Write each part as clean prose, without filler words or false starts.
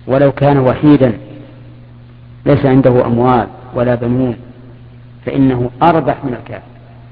ولو كان وحيدا ليس عنده أموال ولا بنون فإنه أربح من الكافر،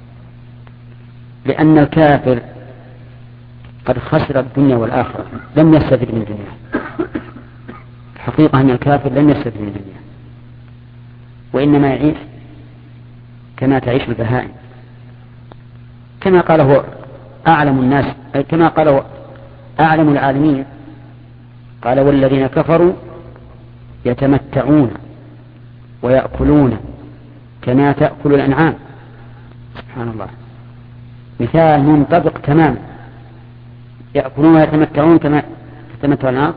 لأن الكافر قد خسر الدنيا والآخرة، لم يستفد من الدنيا. الحقيقة أن الكافر لم يستفد من الدنيا، وإنما يعيش كما تعيش البهائم، كما قاله أعلم الناس، كما قاله أعلم العالمين، قال والذين كفروا يتمتعون ويأكلون كما تأكل الأنعام. سبحان الله، مثال منطبق تماما، يأكلون ويتمتعون كما تتمتع النار،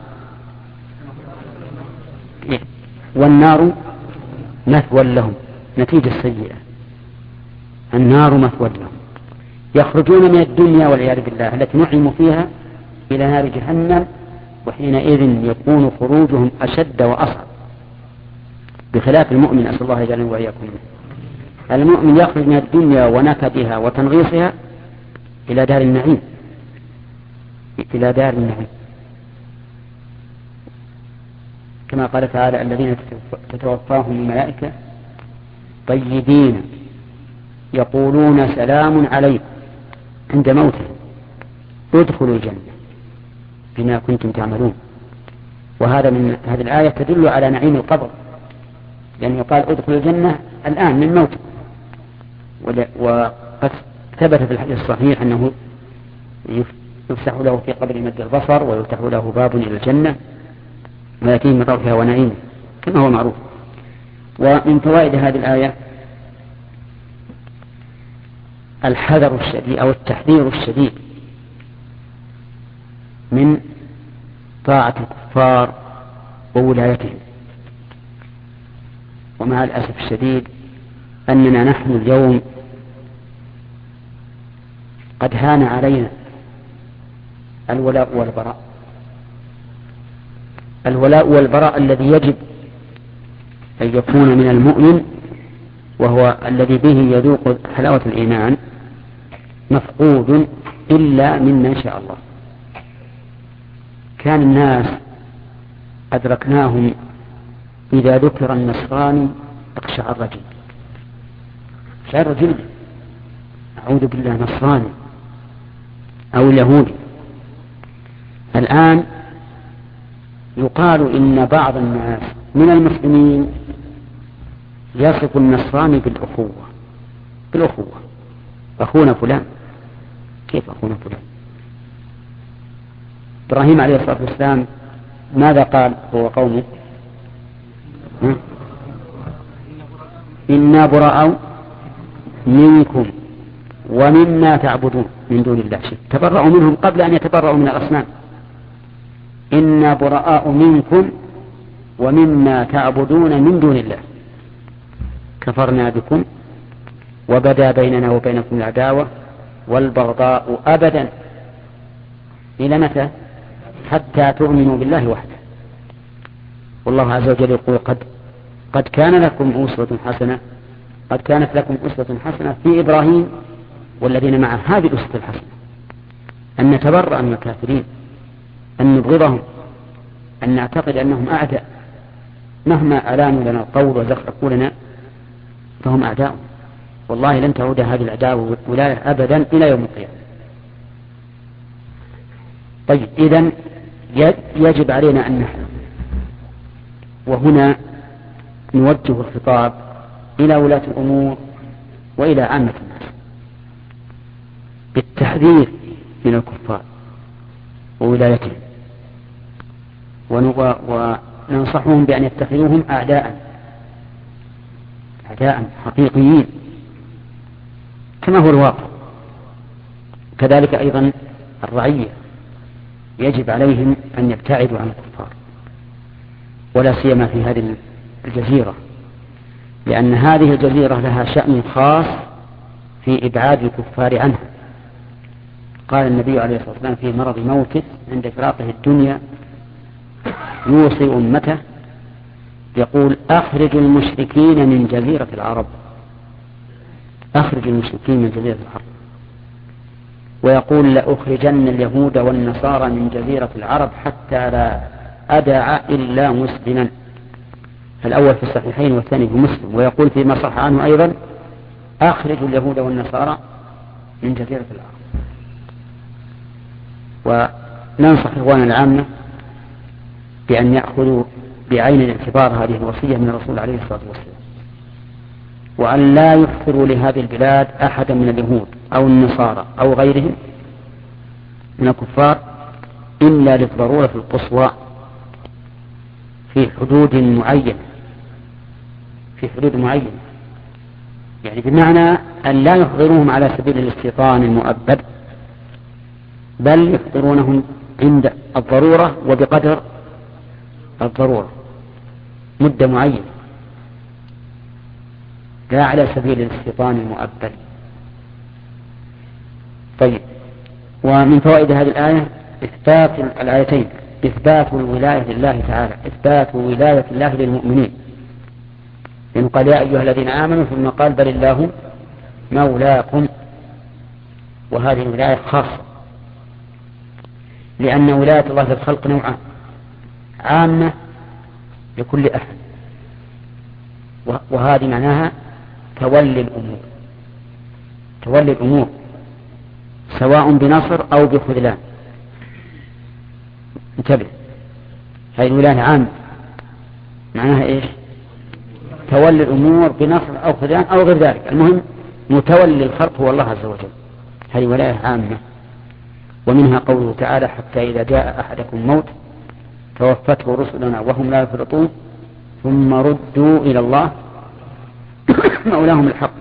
والنار مثوى لهم، نتيجة سيئة، النار مثوى لهم، يخرجون من الدنيا والعياذ بالله التي نعموا فيها إلى نار جهنم، وحينئذ يكون خروجهم أشد وأصعب، بخلاف المؤمن. أسأل الله يجعلنا وإياكم منه. المؤمن يخرج من الدنيا ونكدها وتنغيصها إلى دار النعيم، إلى دار النعيم، كما قال تعالى الذين تتوفاهم الملائكة طيبين يقولون سلام عليكم عند موتهم ادخلوا الجنة بما كنتم تعملون. وهذا من هذه الآية تدل على نعيم القبر، لأنه يقال ادخلوا الجنة الآن من موت. وقد ثبت في الحديث الصحيح أنه يفتح له في قبر مد البصر ويفتح له باب إلى الجنة ويأتيه من روحها ونعيمه كما هو معروف. ومن فوائد هذه الآية الحذر الشديد أو التحذير الشديد من طاعة الكفار وولايتهم. ومع الأسف الشديد أننا نحن اليوم قد هان علينا الولاء والبراء، الولاء والبراء الذي يجب أن يكون من المؤمن، وهو الذي به يذوق حلاوة الإيمان، مفقود إلا ممن شاء الله. كان الناس أدركناهم إذا ذكر النصراني اقشعر الرجل، شعر الرجل أعوذ بالله نصراني أو اليهودي. الآن يقال إن بعض الناس من المسلمين يصف النصراني بالأخوة، أخونا فلان. كيف أخونا فلان؟ إبراهيم عليه الصلاة والسلام ماذا قال هو قومه؟ إنا براء منكم ومما تعبدون من دون الله. تبرأوا منهم قبل أن يتبرأوا من الأصنام. إنا براء منكم ومما تعبدون من دون الله كفرنا بكم وبدا بيننا وبينكم العداوة والبغضاء أبدا إلى متى؟ حتى تؤمنوا بالله وحده. والله عز وجل يقول قد كانت لكم أسوة حسنة في إبراهيم والذين معه. هذه الأسوة الحسنة أن نتبرأ من الكافرين، أن نبغضهم، أن نعتقد أنهم أعداء، مهما ألانوا لنا القول وزخرفوا لنا فهم أعداء. والله لن تعود هذه العداوة والولاية أبدا إلى يوم القيامة. طيب، إذن يجب علينا أن نحن، وهنا نوجه الخطاب إلى ولاة الأمور وإلى عامة الناس بالتحذير من الكفار وولايتهم، وننصحهم بأن يتخذوهم أعداء حقيقيين كما هو الواقع. كذلك أيضا الرعية يجب عليهم أن يبتعدوا عن الكفار، ولا سيما في هذه الجزيرة، لأن هذه الجزيرة لها شأن خاص في إبعاد الكفار عنها. قال النبي عليه الصلاة والسلام في مرض موته عند فراقه الدنيا يوصي أمته يقول أخرج المشركين من جزيرة العرب، أخرج المشركين من جزيرة العرب، ويقول لأخرجن اليهود والنصارى من جزيرة العرب حتى لا أدع إلا مسلما. الأول في الصحيحين والثاني في مسلم. ويقول فيما صح عنه أيضا: أخرجوا اليهود والنصارى من جزيرة الأرض. وننصح إخواننا العامة بأن يأخذوا بعين الاعتبار هذه الوصية من الرسول عليه الصلاة والسلام، وأن لا يحفروا لهذه البلاد أحدا من اليهود أو النصارى أو غيرهم من الكفار إلا للضرورة القصوى في حدود معينة، يعني بمعنى أن لا يحضرونهم على سبيل الاستيطان المؤبد، بل يحضرونهم عند الضرورة وبقدر الضرورة مدة معينة، لا على سبيل الاستيطان المؤبد. طيب، ومن فوائد هذه الآية الآيتين إثبات الولاية لله تعالى، إثبات ولاية الله للمؤمنين، لأنه قال: يا أيها الذين آمنوا، ثم قال: بل الله مولاكم. وهذه الولاية خاصة، لأن ولاية الله للخلق نوعان: عامة لكل أحد، وهذه معناها تولي الأمور سواء بنصر أو بخذلان. انتبه، هذه الولاية عامة معناها إيش؟ تولي الأمور بنصر أو خذلان أو غير ذلك، المهم متولي الخلق هو الله عز وجل. هذه ولاية عامة. ومنها قوله تعالى: حتى إذا جاء أحدكم الموت توفته رسلنا وهم لا يفرطون ثم ردوا إلى الله مولاهم الحق.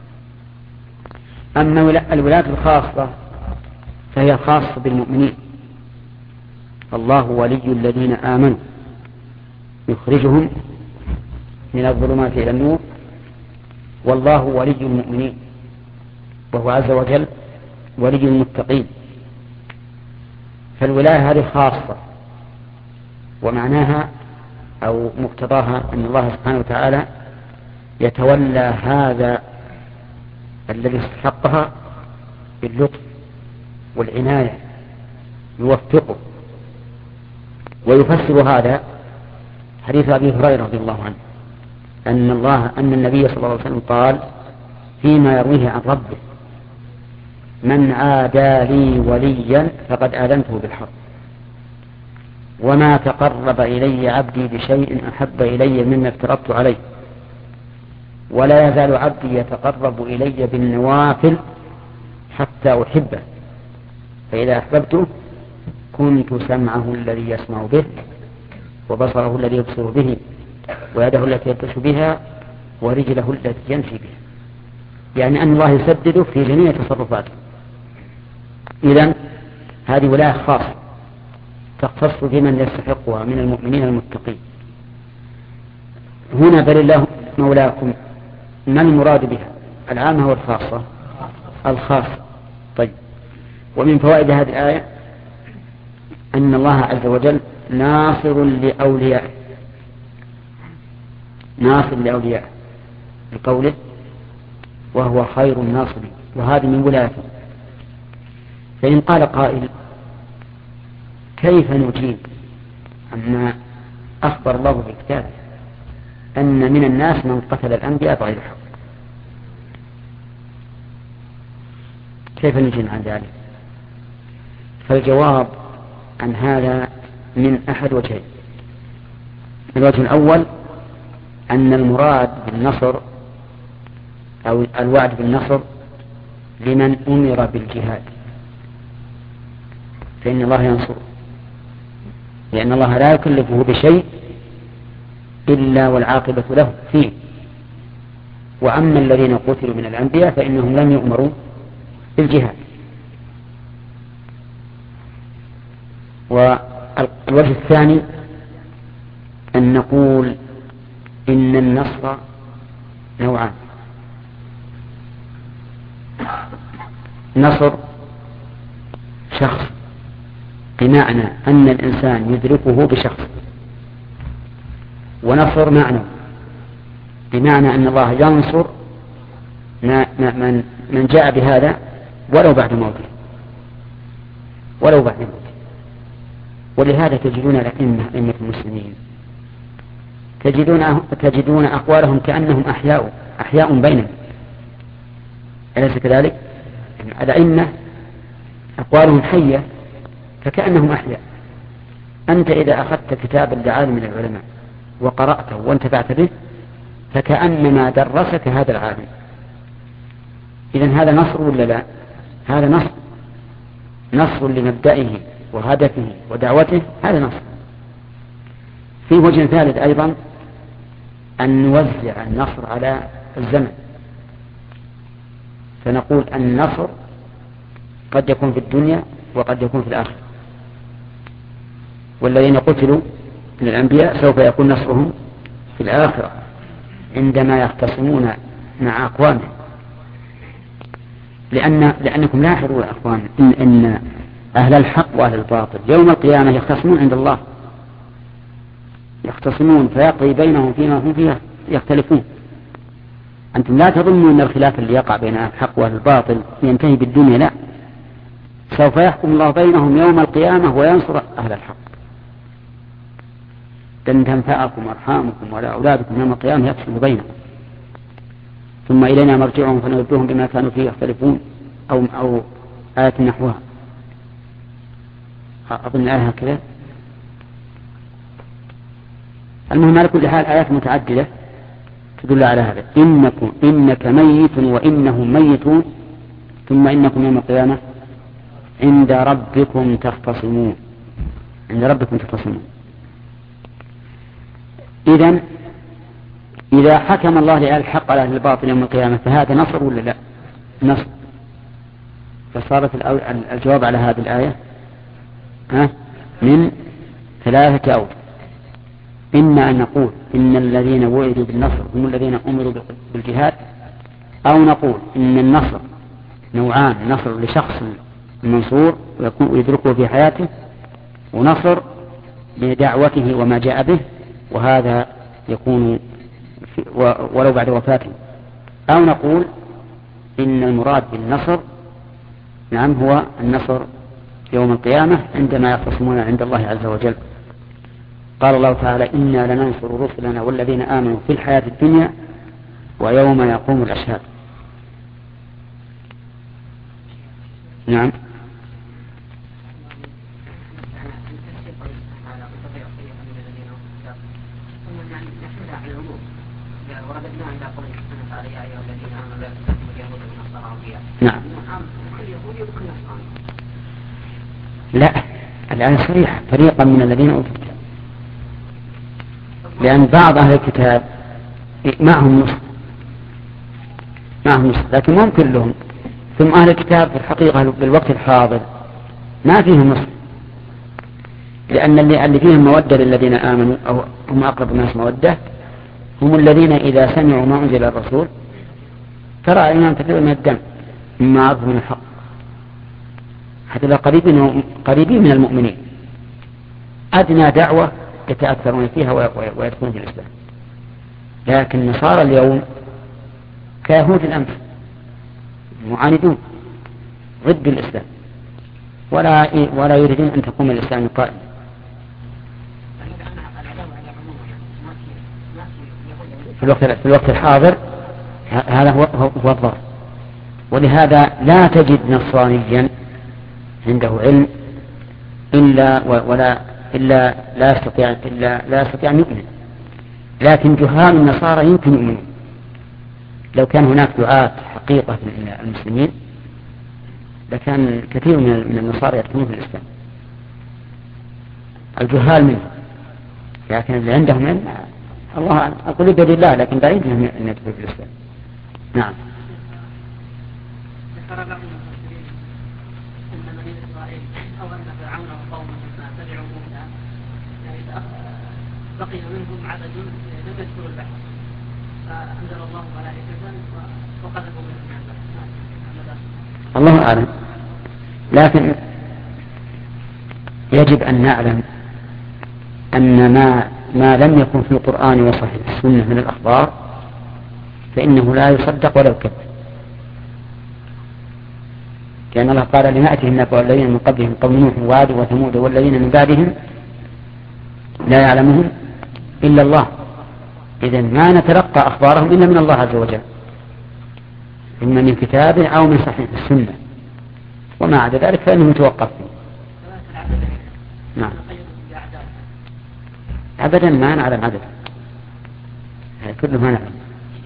أما الولاية الخاصة فهي خاصة بالمؤمنين. الله ولي الذين آمنوا يخرجهم من الظلمات إلى النور، والله ولي المؤمنين، وهو عز وجل ولي المتقين. فالولاية هذه خاصة، ومعناها أو مقتضاها أن الله سبحانه وتعالى يتولى هذا الذي استحقها باللطف والعناية، يوفقه. ويفسر هذا حديث أبي هريرة رضي الله عنه أن النبي صلى الله عليه وسلم قال فيما يرويه عن ربه: من عادى لي وليا فقد آذنته بالحرب، وما تقرب إلي عبدي بشيء أحب إلي مما افترضت عليه، ولا يزال عبدي يتقرب إلي بالنوافل حتى أحبه، فإذا أحببته كنت سمعه الذي يسمع به، وبصره الذي يبصر به، ويده التي يبطش بها، ورجله التي يمشي بها. يعني أن الله يسدده في جميع تصرفاته. إذن هذه ولاية خاصة تختص بمن يستحقها من المؤمنين المتقين. هنا بل الله مولاكم، ما المراد بها؟ العامة والخاصة؟ الخاصة. طيب، ومن فوائد هذه الآية أن الله عز وجل ناصر لأوليائه، بقوله: وهو خير الناصرين. وهذه من ولايته. فإن قال قائل: كيف نجيب عما أخبر الله في كتابه أن من الناس من قتل الأنبياء بغير حق؟ كيف نجيب عن ذلك؟ فالجواب عن هذا من أحد وجهين. الوجه الأول أن المراد بالنصر أو الوعد بالنصر لمن أمر بالجهاد، فإن الله ينصر، لأن الله لا يكلفه بشيء إلا والعاقبة له فيه. وأما الذين قتلوا من الأنبياء فإنهم لم يؤمروا بالجهاد. والوجه الثاني أن نقول إن النصر نوعان: نصر شخص بمعنى أن الإنسان يدركه بشخص، ونصر معنى بمعنى أن الله ينصر من جاء بهذا ولو بعد موته. ولهذا تجدون أئمة المسلمين تجدون أقوالهم كأنهم أحياء بينهم، أليس كذلك؟ الأئمة أقوالهم حية فكأنهم أحياء. أنت إذا أخذت كتابا لعالم من العلماء وقرأته وانتفعت به فكأنما درسك هذا العالم. إذن هذا نصر ولا لا؟ هذا نصر لمبدئه وهدفه ودعوته، هذا نصر. في وجه ثالث أيضا أن نوزع النصر على الزمن، فنقول النصر قد يكون في الدنيا وقد يكون في الآخرة، والذين قتلوا من الأنبياء سوف يكون نصرهم في الآخرة عندما يختصمون مع أقوامهم. لأنكم لاحظوا يا أخوان إن أهل الحق وأهل الباطل يوم القيامة يختصمون عند الله، يختصمون فيقضي بينهم فيما هم فيها يختلفون. أنتم لا تظنوا أن الخلاف اللي يقع بين أهل الحق وأهل الباطل ينتهي بالدنيا، لا، سوف يحكم الله بينهم يوم القيامة وينصر أهل الحق. لن تنفعكم أرحامكم ولا أولادكم يوم القيامة يفصل بينهم، ثم إلينا مرجعهم فننبئهم بما كانوا فيه يختلفون، أو آية نحوها. أظن الآية هكذا. المهم على كل حال آيات متعددة تدل على هذا. إنك ميت وإنهم ميتون ثم إنكم يوم القيامة عند ربكم تختصمون. إذا حكم الله لأهل الحق على أهل الباطل يوم القيامة فهذا نصر ولا لا؟ نصر. فصارت الجواب على هذه الآية من 3 أوجه. إما أن نقول إن الذين وعدوا بالنصر هم الذين أمروا بالجهاد، أو نقول إن النصر نوعان: نصر لشخص المنصور ويدركه في حياته، ونصر لدعوته وما جاء به، وهذا يكون ولو بعد وفاته. أو نقول إن المراد بالنصر هو النصر يوم القيامة عندما يختصمون عند الله عز وجل. قال الله تعالى: إنا لننصر رسلنا والذين آمنوا في الحياة الدنيا ويوم يقوم الأشهاد. نعم. نعم. لا، الآن صريح: فريقا من الذين أوتوا الكتاب، لأن بعض أهل الكتاب معهم نصر، لكن مو كلهم. ثم أهل الكتاب في الحقيقة بالوقت الحاضر ما فيهم نصر، لأن اللي فيهم مودة للذين آمنوا أو هم أقرب الناس مودة هم الذين إذا سمعوا ما أنزل الرسول ترى أعينهم تفيض من الدم مما عرفوا من الحق، حتى قريبين من المؤمنين، أدنى دعوة يتأثرون فيها ويدخلون في الإسلام. لكن نصارى اليوم كيهود الأمس معاندون ضد الإسلام، ولا يريدون أن تقوم الإسلام قائما. في الوقت الحاضر هذا هو الضرر. ولهذا لا تجد نصرانيا عنده علم إلا لا يستطيع أن يؤمن. لكن جهال النصارى يمكن يؤمنون. لو كان هناك دعاة حقيقة من المسلمين لكان كثير من النصارى يدخلون في الإسلام، الجهال منهم. لكن اللي عندهم علم الله أقول بيد الله، لكن بعيد أن يدخلوا في الإسلام. نعم. ذكر بعض المفسرين أن بني إسرائيل أو أن فرعون وقومه لما تبعوا موسى بقي منهم عدد لم يدخلوا البحر، فأنزل الله ملائكة وقذفوا منهم البحر. الله أعلم. لكن يجب أن نعلم أن ما لم يكن في القرآن وصحيح السنة من الأخبار فإنه لا يصدق ولا يكذب. لأن الله قال لنأتهم نبأ الذين من قبلهم قوم نوح وعاد وثمود والذين من بعدهم لا يعلمهم إلا الله. إذن ما نتلقى أخبارهم إلا من الله عز وجل، إما من كتاب أو من صحيح السنة، وما عدا ذلك فإنه يتوقف فيه. نعم. أبدا ما نعلم عدد، كله ما نعلم.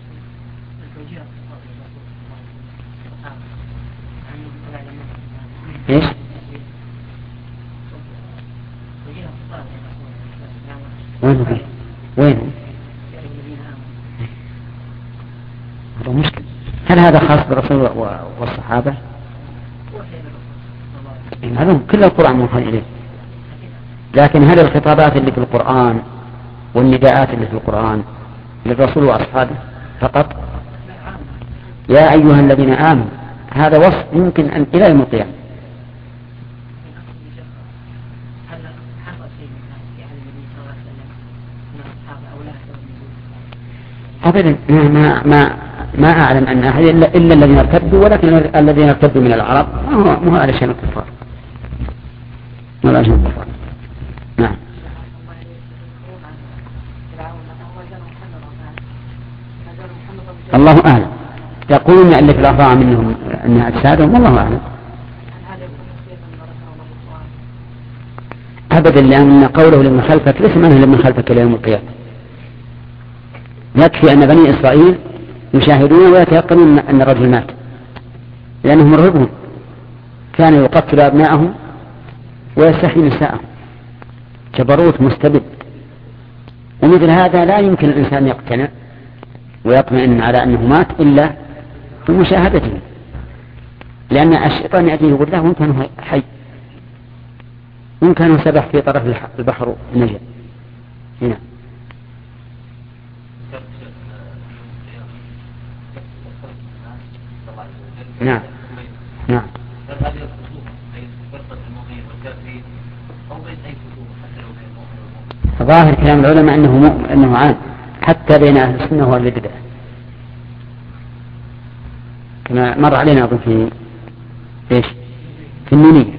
إيش؟ وين هذا مشكل. هل هذا خاص بالرسول والصحابة؟ هذا كل القرآن موحى إليه، لكن هل الخطابات اللي في القرآن والنداءات اللي في القرآن للرسول وأصحابه فقط؟ يا أيها الذين آمنوا، هذا وصف يمكن أن إلى يوم القيامة. أبدا ما أعلم أن أحد إلا الذين ارتدوا، ولكن الذين ارتدوا من العرب مو على شأن الكفار، مو على شأن الكفار. نعم. الله أعلم. يقولون أن في الأربعة منهم أنها أجسادهم، والله أعلم. أبدا، لأن قوله لمن خلفك ليس معنى لمن خلفك إلى يوم القيامة. يكفي أن بني إسرائيل يشاهدون ويتيقنون أن الرجل مات، لأنهم مرهبون، كان يقتل أبناءهم ويستحيي نساءهم، جبروت مستبد. ومثل هذا لا يمكن الإنسان يقتنع ويطمئن على أنه مات إلا في مشاهدته، لأن الشيطان يأتيه يقول له وإن كان حي، وإن كان سبح في طرف البحر نجا. هنا نعم نعم. ظاهر كلام العلماء أنه عام حتى بين أهل السنة وأهل البدع، كما مر علينا أظن في إيش في النونية،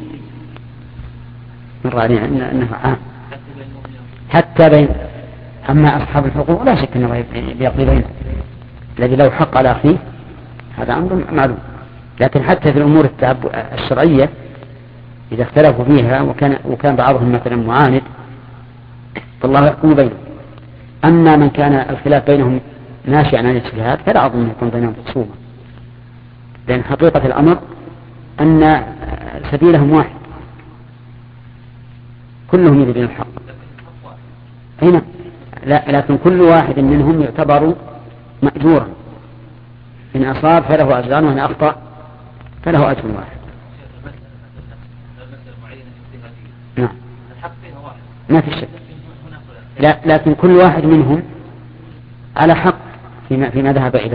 مر علينا أنه عام حتى بين. أما أصحاب الحقوق لا شك أنه بيقضي بينه، الذي لو حق على أخيه هذا أمر معلوم، لكن حتى في الأمور الشرعية إذا اختلفوا فيها وكان بعضهم مثلا معاند فالله يحكم بينهم. أما من كان الخلاف بينهم ناشئا عن الاجتهاد فلا أظن يكون بينهم خصومة، لأن حقيقة الأمر أن سبيلهم واحد، كلهم يريدون الحق. هنا لا، لكن كل واحد منهم يعتبر مأجورا، إن أصاب فله أجران وإن أخطأ فله أجر واحد. نعم ما في شك، لا، لكن كل واحد منهم على حق فيما ذهب إليه،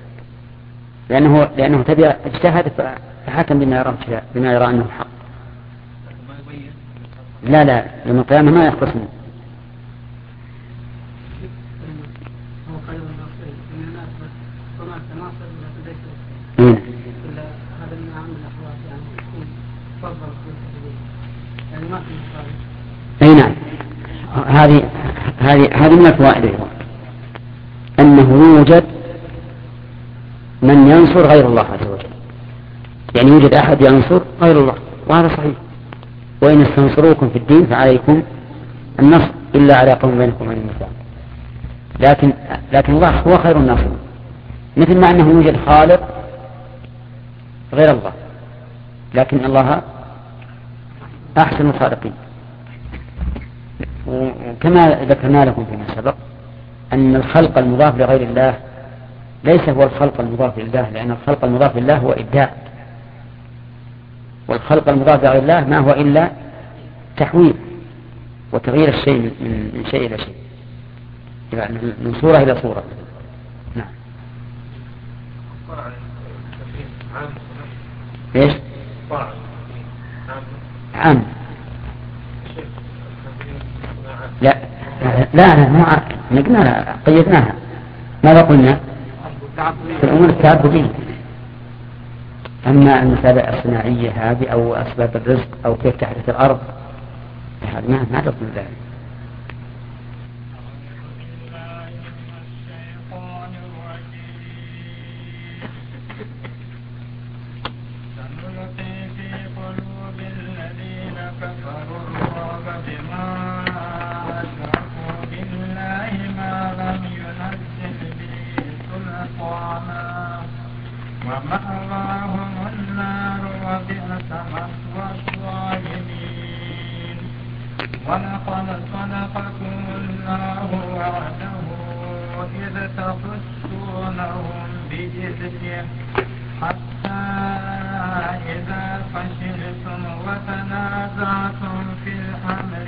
لأنه تبي اجتهد فحكم بما يرى أنه حق. لا يوم القيامة ما يختصمون. أي نعم. هذه من الفوائد أيضا أنه يوجد من ينصر غير الله عز وجل، يعني يوجد أحد ينصر غير الله، وهذا صحيح. وإن استنصروكم في الدين فعليكم النصر إلا على قوم بينكم وبين الميثاق. لكن الله هو خير الناصر، مثل ما أنه يوجد خالق غير الله، لكن الله أحسن الخالقين. وكما ذكرنا لكم فيما سبق أن الخلق المضاف لغير الله ليس هو الخلق المضاف لله، لأن الخلق المضاف لله هو إبداع، والخلق المضاف لغير الله ما هو إلا تحويل وتغيير الشيء من شيء إلى شيء، يعني من صورة إلى صورة. نعم. إيش؟ عام. لا مو عام، نقلنا قيدناها. ماذا قلنا؟ في الأمور التعبدية، أما المتابعة الصناعية هذه أو أسباب الرزق أو كيف تحدث الأرض هذا ما تطلب ذلك. ومأواهم النار وبئس مثوى الظالمين. ولقد صدقكم الله وعده إذ تحسونهم بإذنه حتى إذا فشلتم وتنازعتم في الأمر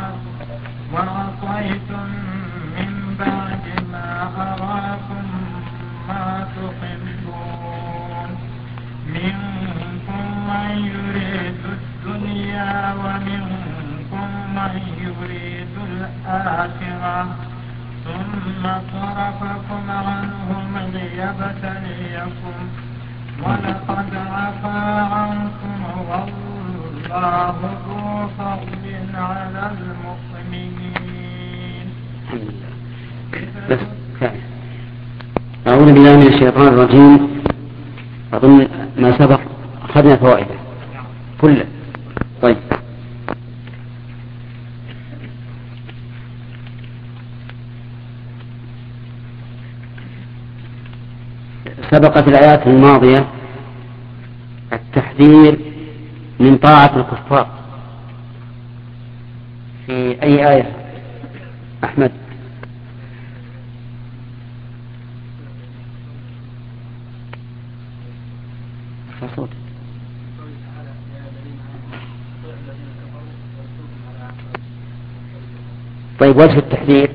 وعصيتم من بعد ما أراكم ما تحبون منكم من يريد الدنيا ومنكم من يريد الآخرة ثم صرفكم عنهم ليبتليكم ولقد عفا عنكم والله ذو فضل على المؤمنين. أعوذ بالله من الشيطان الرجيم. أظن ما سبق أخذنا فوائده كله. طيب سبق في الآيات الماضية التحذير من طاعة الكفار. في أي آية أحمد؟ طيب وجه التحذير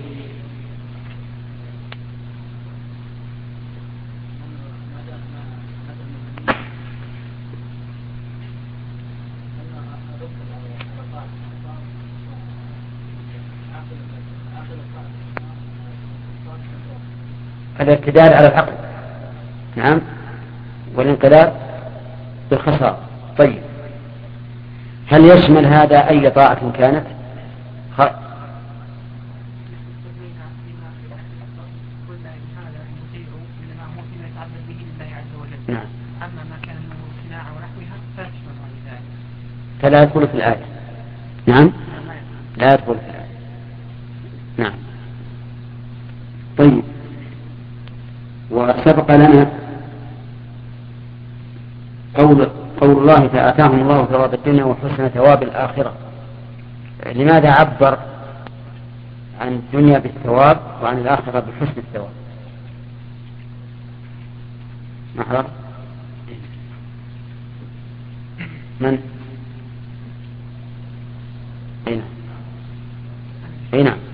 الاعتدال على العقل، نعم، والانقلاب بالخسارة. طيب هل يشمل هذا أي طاعة كانت؟ نعم. أما ما كان من صناعة ونحوها فيشمل ذلك. فلا يدخل في الآية. نعم لا يدخل في الآية. نعم. طيب وسبق لنا قول الله فآتاهم الله ثواب الدنيا وحسن ثواب الآخرة. لماذا عبر عن الدنيا بالثواب وعن الآخرة بحسن الثواب؟ محرر من؟ أين؟ لأن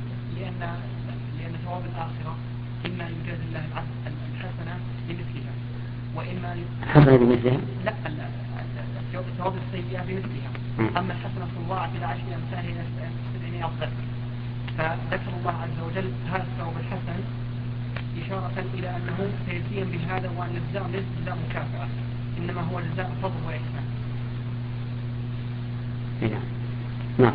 ثواب الآخرة إما يجاز الله الحسنة بمثلها وإما الحسنة بمثلها؟ لا ثواب السيئة بمثلها. أما الحسنة في الله إلى 10 أمثالها إلى 70 أفضل. فذكر الله عز وجل هذا الثواب الحسن إشارة إلى أنه سيزيد بهذا وأن الجزاء ليس جزاء مكافأة إنما هو جزاء فضل وإحسان. نعم.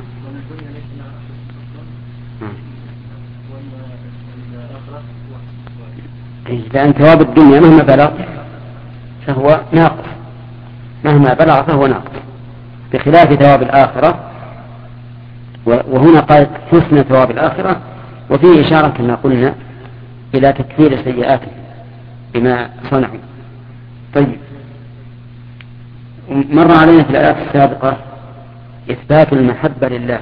لأن ثواب الدنيا مهما بلغ فهو ناقص، مهما بلغ فهو ناقص، بخلاف ثواب الآخرة. وهنا قالت حسن ثواب الآخرة، وفيه إشارة كما قلنا إلى تكفير سيئاته بما صنعوا. طيب مر علينا في الآيات السابقة إثبات المحبة لله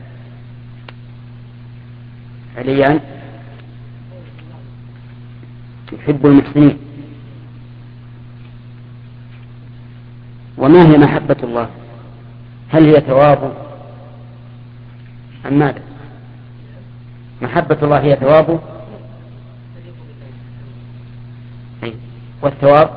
عليا يحب المحسنين. وما هي محبة الله؟ هل هي ثواب أم ماذا؟ محبة الله هي ثواب، والثواب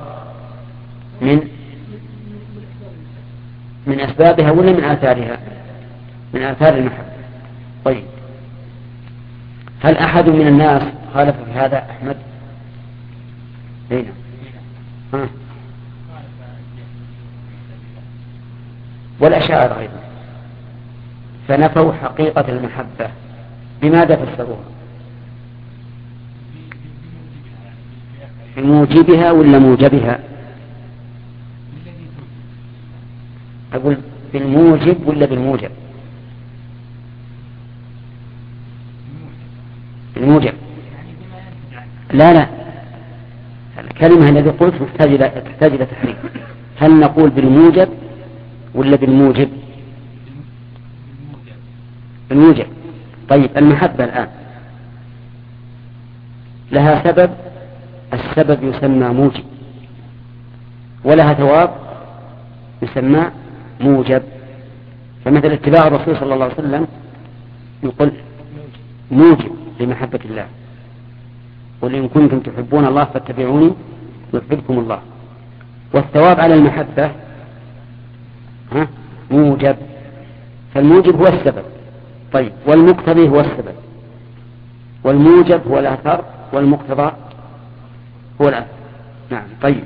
من أسبابها ولا من آثارها؟ من آثار المحبة. طيب هل أحد من الناس خالف في هذا أحمد؟ هنا والأشاعرة أيضا فنفوا حقيقة المحبة. بماذا فسروها؟ بموجبها ولا موجبها؟ أقول بالموجب ولا بالموجب؟ بالموجب. لا الكلمة التي قلت تحتاج إلى تحريك. هل نقول بالموجب ولا بالموجب؟ بالموجب. طيب المحبة الآن لها سبب، السبب يسمى موجب، ولها ثواب يسمى موجب. فمثل اتباع الرسول صلى الله عليه وسلم يقول موجب لمحبة الله، قل إن كنتم تحبون الله فاتبعوني يحببكم الله. والثواب على المحبة موجب. فالموجب هو السبب، طيب والمقتضي هو السبب، والموجب هو الأثر، والمقتضى هو الأثر. نعم. طيب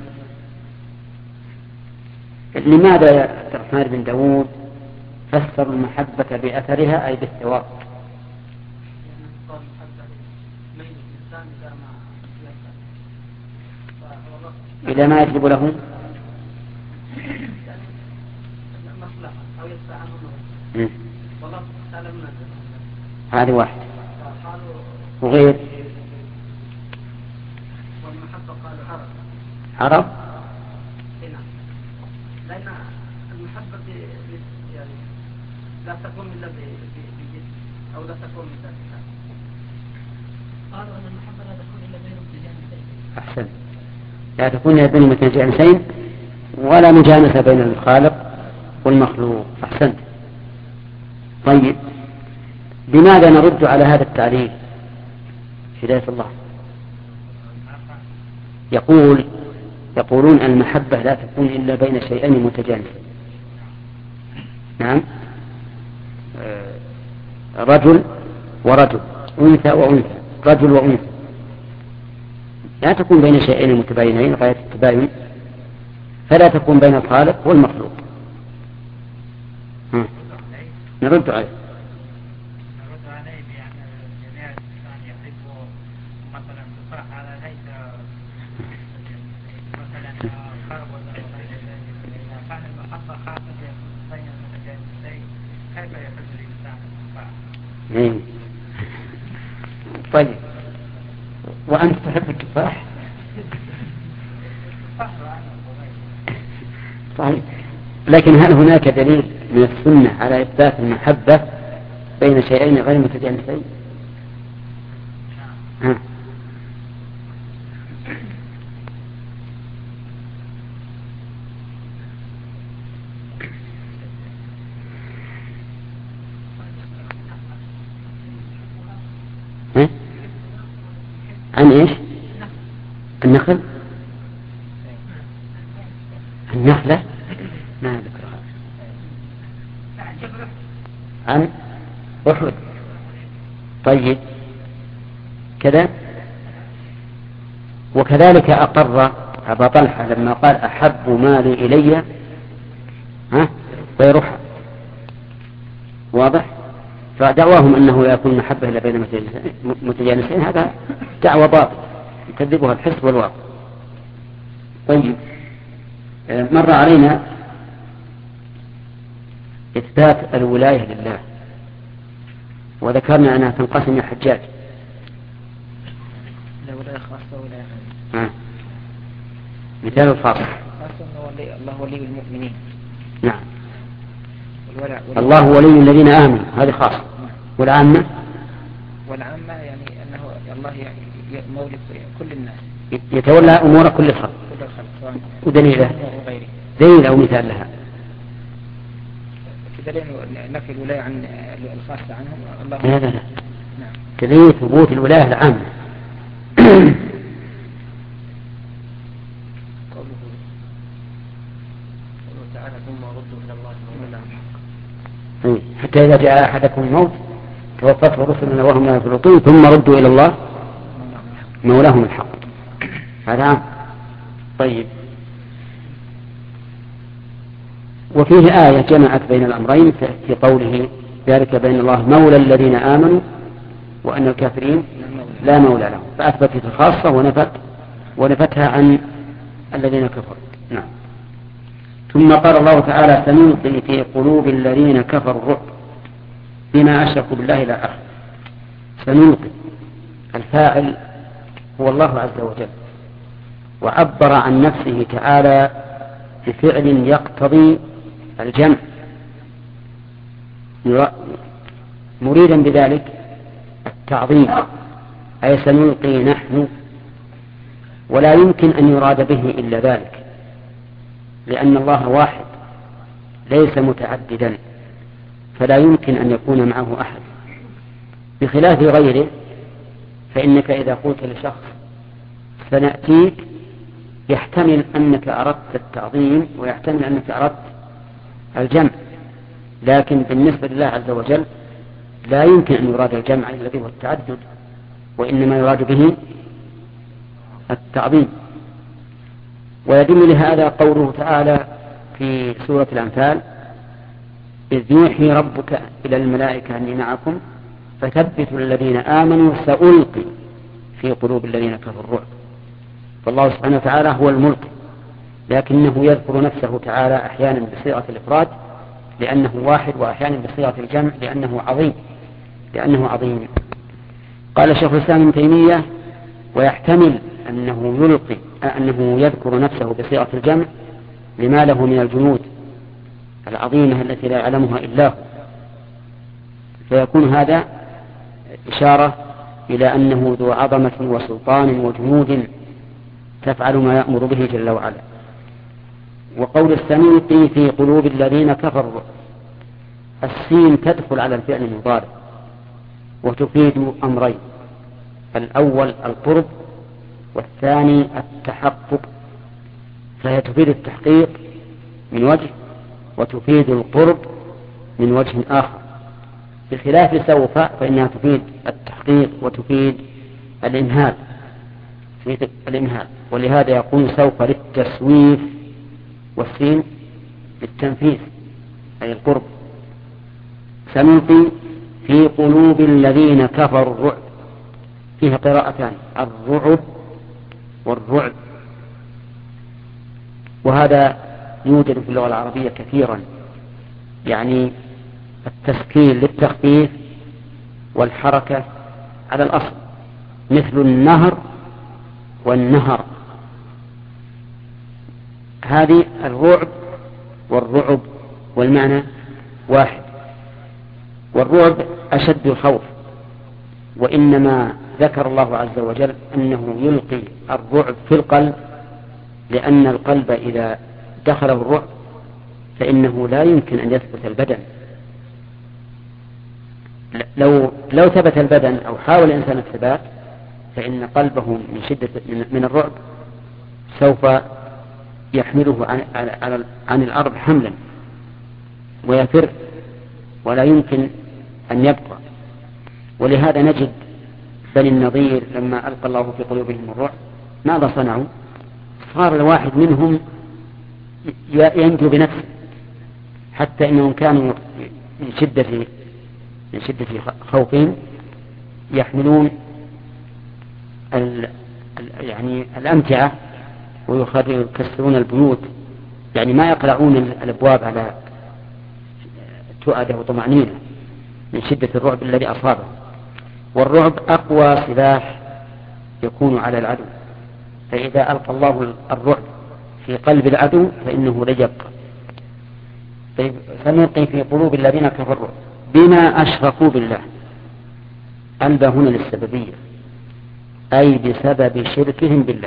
لماذا يا عبد الرحمن بن داود فسر المحبة بأثرها أي بالثواب؟ إلى ما يجب له هذه واحد. وغير عرب لأن المحبة يعني لا تكون إلا بالجسم أو لا تكون من ذلك. قالوا أن المحبة لا تكون إلا بين متجانسين. أحسن، لا تكون إلا بين متجانسين ولا مجانسة بين الخالق والمخلوق. أحسنت. طيب بماذا نرد على هذا التعليل؟ هداية الله يقولون المحبة لا تكون إلا بين شيئين متجانسين. نعم، رجل ورجل، أنثى وأنثى، رجل وأنثى، لا تكون بين شيئين متباينين غاية التباين، فلا تكون بين الخالق والمخلوق. نرد عليه بأن جميع الإنسان يحب مثلا تصرح على ليس مثلا قرب ولا غير ذلك. إذا كان المحبة خاصة بين المتجانسين كيف يحب الإنسان التفاح؟ طيب وأنت تحب التفاح؟ صحيح، لكن هل هناك دليل من السنة على إثبات المحبة بين شيئين غير متجانسين؟ عن إيش؟ النخل؟ النخلة؟ ما ذكرها. عن أحد. طيب كذا. وكذلك أقر أبا طلحة لما قال أحب مالي إلي غيرها. واضح؟ فدعواهم أنه لا يكون محبة إلا بين متجانسين هذا دعوة باطلة يكذبها الحس والواقع. طيب مر علينا إثبات الولاية لله، وذكرنا أنها تنقسم يا حجاج. لا ولاية خاصة ولاية عامة. مثال الخاص الله ولي المؤمنين. نعم، الله ولي الذين آمنوا هذه خاصة. والعامة؟ والعامة يعني أنه الله مولي كل الناس، يتولى أمور كل الخلق. ودليله دليل أو مثال لها؟ دليل نفي الولاية عن الخاصة عنهم الله. لا نعم. دليل ثبوت الولاية العامة. قوله تعالى ثم ردوا إلى الله حتى إذا جاء أحدكم الموت توفته رسلنا وهم لا يفرطون ثم ردوا إلى الله مولاهم الحق. هذا عام. طيب وفيه آية جمعت بين الأمرين في قوله ذلك بين الله مولى الذين آمنوا وأن الكافرين لا مولى لهم، فأثبتت الخاصة ونفتها عن الذين كفروا. نعم. ثم قال الله تعالى سنلقي في قلوب الذين كفروا الرعب بما أشركوا بالله إلى آخره. سنلقي، الفاعل هو الله عز وجل، وعبر عن نفسه تعالى بفعل يقتضي الجمع، مريدا بذلك التعظيم، أي سنلقي نحن، ولا يمكن أن يراد به إلا ذلك، لأن الله واحد ليس متعددا، فلا يمكن أن يكون معه أحد، بخلاف غيره. فإنك إذا قلت لشخص سنأتيك يحتمل أنك أردت التعظيم ويحتمل أنك أردت الجمع، لكن بالنسبة لله عز وجل لا يمكن أن يراد الجمع الذي هو التعدد، وإنما يراد به التعظيم. ويدل لهذا قوله تعالى في سورة الأنفال إذ يوحي ربك إلى الملائكة أني معكم فثبتوا الذين آمنوا سألقي في قلوب الذين كفروا الرعب. فالله سبحانه وتعالى هو الملقي، لكنه يذكر نفسه تعالى أحيانا بصيغة الإفراد لأنه واحد، وأحيانا بصيغة الجمع لأنه عظيم. قال شيخ الإسلام ابن تيمية ويحتمل أنه يذكر نفسه بصيغة الجمع لما له من الجنود العظيمة التي لا يعلمها إلا هو، فيكون هذا إشارة إلى أنه ذو عظمة وسلطان وجنود تفعل ما يأمر به جل وعلا. وقول السنلقي في قلوب الذين كفروا، السين تدخل على الفعل المضارع وتفيد أمرين، الأول القرب والثاني التحقق، فهي تفيد التحقيق من وجه وتفيد القرب من وجه آخر، بخلاف سوف فإنها تفيد التحقيق وتفيد الإمهال، ولهذا يقول سوف للتسويف والسين للتنفيذ أي القرب. سنلقي في قلوب الذين كفروا الرعب، فيها قراءتان الرعب والرعب، وهذا يوجد في اللغة العربية كثيرا، يعني التسكين للتخفيف والحركة على الأصل، مثل النهر والنهر. هذه الرعب والرعب والمعنى واحد، والرعب أشد الخوف، وإنما ذكر الله عز وجل أنه يلقي الرعب في القلب، لأن القلب إذا دخله الرعب فإنه لا يمكن أن يثبت البدن. لو ثبت البدن أو حاول الإنسان الثبات فإن قلبه من شدة من الرعب سوف يحمله عن الأرض حملا ويفر ولا يمكن أن يبقى. ولهذا نجد بني النضير لما ألقى الله في قلوبهم الرعب ماذا صنعوا؟ صار الواحد منهم ينجو بنفسه، حتى إنهم كانوا من شدة خوفهم يحملون يعني الأمتعة ويكسرون البيوت، يعني ما يقلعون الأبواب على تؤدة وطمأنينة من شدة الرعب الذي أصابه. والرعب أقوى سلاح يكون على العدو، فإذا ألقى الله الرعب في قلب العدو فإنه لا يبقى. سنلقي في قلوب الذين كفروا بما أشركوا بالله، ألبى هنا للسببية، أي بسبب شركهم بالله.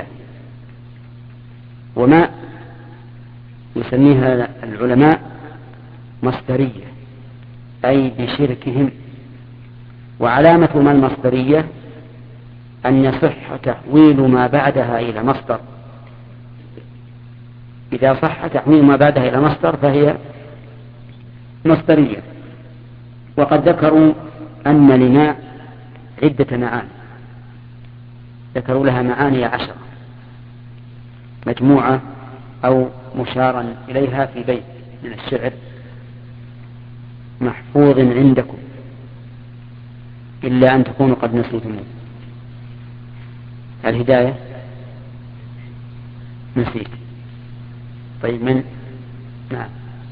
وما يسميها العلماء مصدرية، أي بشركهم. وعلامة ما المصدرية أن يصح تحويل ما بعدها إلى مصدر، إذا صح تحويل ما بعدها إلى مصدر فهي مصدرية. وقد ذكروا أن لما عدة معاني، ذكروا لها معاني 10 مجموعة أو مشارا إليها في بيت. من الشعر محفوظ عندكم إلا أن تكونوا قد نسيتموه. الهداية نسيت. طيب من نعم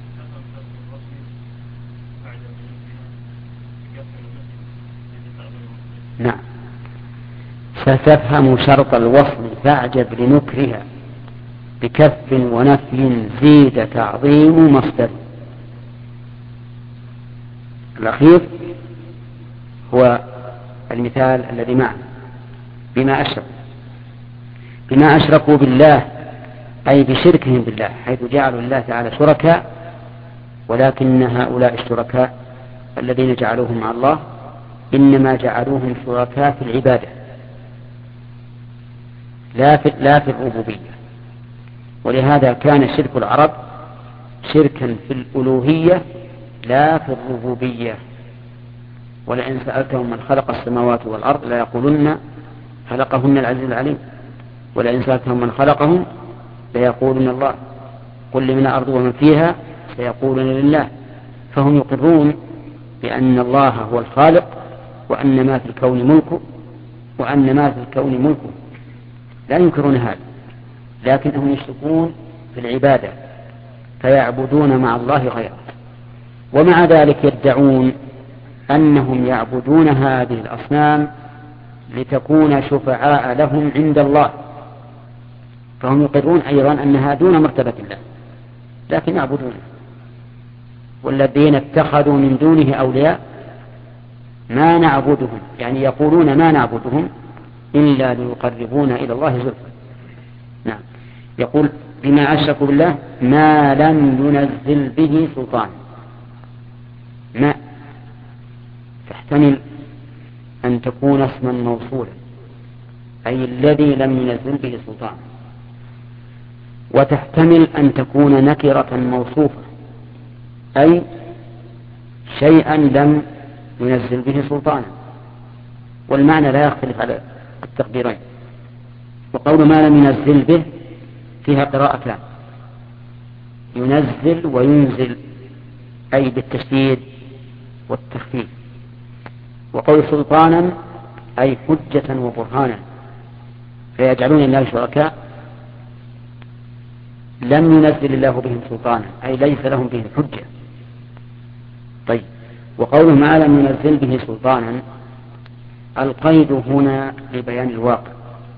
نعم ستفهم شرط الوصل فاعجب لنكرها بكف ونفي زيد تعظيم مصدر. الأخير هو المثال الذي معنا بما أشركوا بالله أي بشركهم بالله، حيث جعلوا الله تعالى شركاء، ولكن هؤلاء الشركاء الذين جعلوهم مع الله إنما جعلوهم شركاء في العبادة لا في الربوبية. ولهذا كان شرك العرب شركا في الألوهية لا في الربوبية. ولئن سألتهم من خلق السماوات والأرض لا يقولون خلقهن العزيز العليم، ولئن سألتهم من خلقهم ليقولون الله، قل لمن الأرض ومن فيها سيقولون لله. فهم يقرون بأن الله هو الخالق وأن ما في الكون ملكه لا ينكرون هذا، لكنهم يشركون في العبادة فيعبدون مع الله غيره، ومع ذلك يدعون أنهم يعبدون هذه الأصنام لتكون شفعاء لهم عند الله. فهم يقرون أيضا أنها دون مرتبة الله لكن يعبدونه. والذين اتخذوا من دونه أولياء ما نعبدهم، يعني يقولون ما نعبدهم إلا ليقربونا إلى الله زلفى. نعم يقول بما أشركوا بالله ما لم ينزل به سلطان. ما تحتمل أن تكون اسما موصولا أي الذي لم ينزل به سلطان، وتحتمل أن تكون نكرة موصوفة أي شيئا لم ينزل به سلطانا، والمعنى لا يختلف على التقديرين. وقول ما لم ينزل به فيها قراءتان، ينزل وينزل أي بالتشديد والتخفيف. وقول سلطانا أي حجة وبرهانا، فيجعلون الله شركاء لم ينزل الله بهم سلطانا أي ليس لهم بهم حجة. طيب وقول ما لم ينزل به سلطانا القيد هنا لبيان الواقع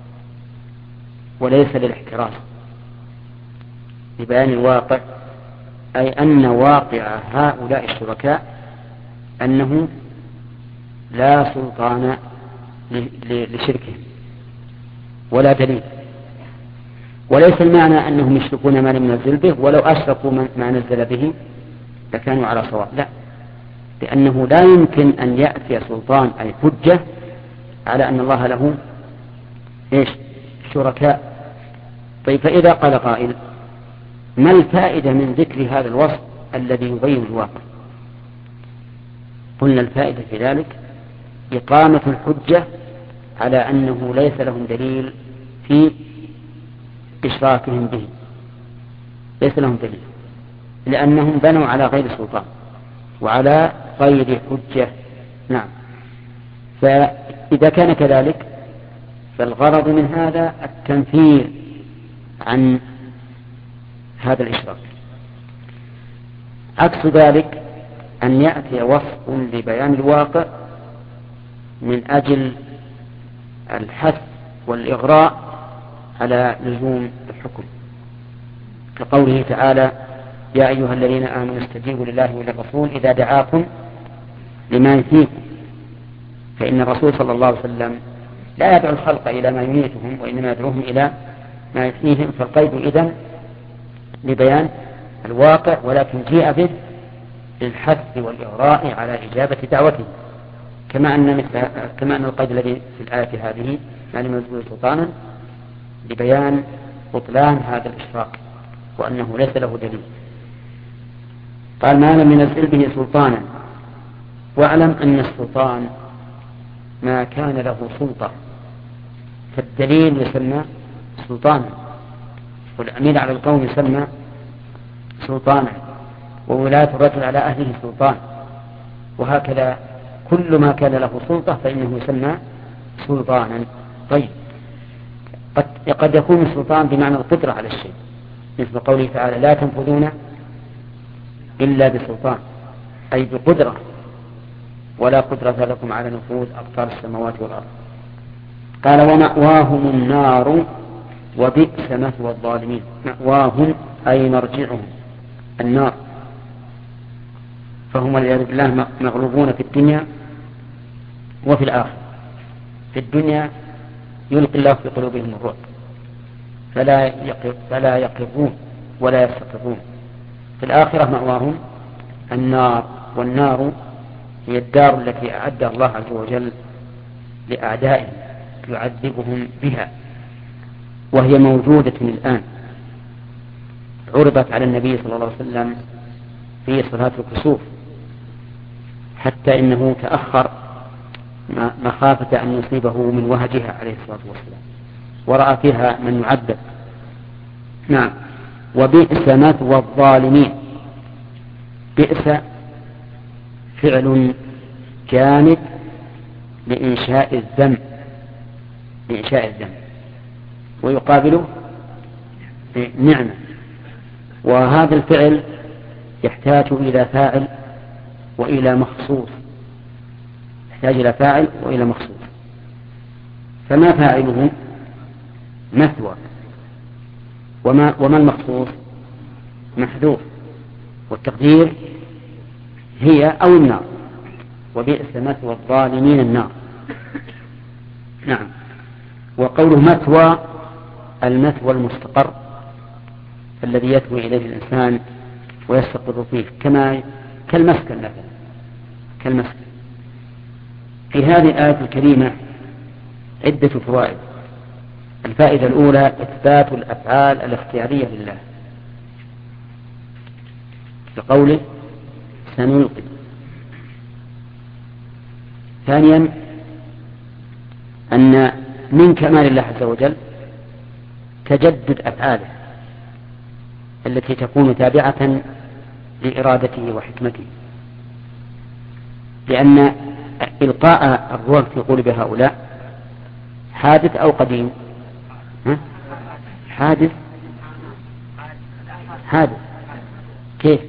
وليس للاحتراز، لبيان الواقع أي أن واقع هؤلاء الشركاء أنه لا سلطان لشركهم ولا دليل. وليس المعنى أنهم يشركون ما لم ينزل به، ولو أشركوا ما نزل به لكانوا على صواب، لا، لأنه لا يمكن أن يأتي سلطان أي حجة على أن الله له شركاء. طيب فإذا قال قائل ما الفائدة من ذكر هذا الوصف الذي يبين الواقع؟ قلنا الفائدة في ذلك إقامة الحجة على أنه ليس لهم دليل في إشراكهم به، ليس لهم دليل لأنهم بنوا على غير سلطان وعلى غير حجة. نعم فإذا كان كذلك فالغرض من هذا التنفير عن هذا الإشراك. عكس ذلك أن يأتي وصف لبيان الواقع من أجل الحث والإغراء على لزوم الحكم، كقوله تعالى يا أيها الذين آمنوا استجيبوا لله وللرسول إذا دعاكم لما يحييكم. فإن الرسول صلى الله عليه وسلم لا يدعو الخلق إلى ما يميتهم وإنما يدعوهم إلى ما يحييهم، فالقيد إذن لبيان الواقع ولكن جاء به للحث والإغراء على إجابة دعوته، كما أن القيد الذي في الآية هذه ما لم ينزل سلطانا لبيان بطلان هذا الإشراك وأنه ليس له دليل. قال ما لم ينزل به سلطانا، واعلم أن السلطان ما كان له سلطة، فالدليل يسمى سلطانا والأمير على القوم يسمى سلطانا، وولاية الرجل على أهله سلطان، وهكذا كل ما كان له سلطة فإنه يسمى سلطانا. طيب، قد يكون السلطان بمعنى القدرة على الشيء، مثل قوله تعالى لا تنفذون إلا بسلطان، أي بقدرة، ولا قدرة لكم على نفوذ أقطار السماوات والأرض. قال ومأواهم النار وبئس مثوى الظالمين. مأواهم أي مرجعهم النار، فهم والعياذ بالله مغلوبون في الدنيا وفي الآخرة. في الدنيا يلقي الله في قلوبهم الرعب فلا يقرون ولا يستقرون. في الآخرة مأواهم النار، والنار هي الدار التي أعدها الله عز وجل لأعدائهم يعذبهم بها، وهي موجودة الآن. عرضت على النبي صلى الله عليه وسلم في صلاة الكسوف، حتى إنه تأخر مخافة أن يصيبه من وهجها عليه الصلاة والسلام، ورأى فيها من يعذب. نعم. وبئس مثوى الظالمين. بئس فعل جامد لإنشاء الذنب، ويقابله نعمة، وهذا الفعل يحتاج إلى فاعل وإلى مخصوص، فما فاعله؟ مثوى، وما المخصوص؟ محذوف، والتقدير هي أو النار. وبئس مثوى الظالمين النار. نعم. وقوله مثوى، المثوى المستقر الذي يثوي إليه الإنسان ويستقر فيه، كالمسكن مثلا، كالمسكن. في هذه الآية الكريمة عدة فوائد. الفائدة الأولى إثبات الأفعال الاختيارية لله بقوله سنلقي. ثانيا أن من كمال الله عز وجل تجدد أفعاله التي تكون تابعة لإرادته وحكمته، لأن إلقاء الروح في قلوب هؤلاء حادث أو قديم؟ حادث. كيف؟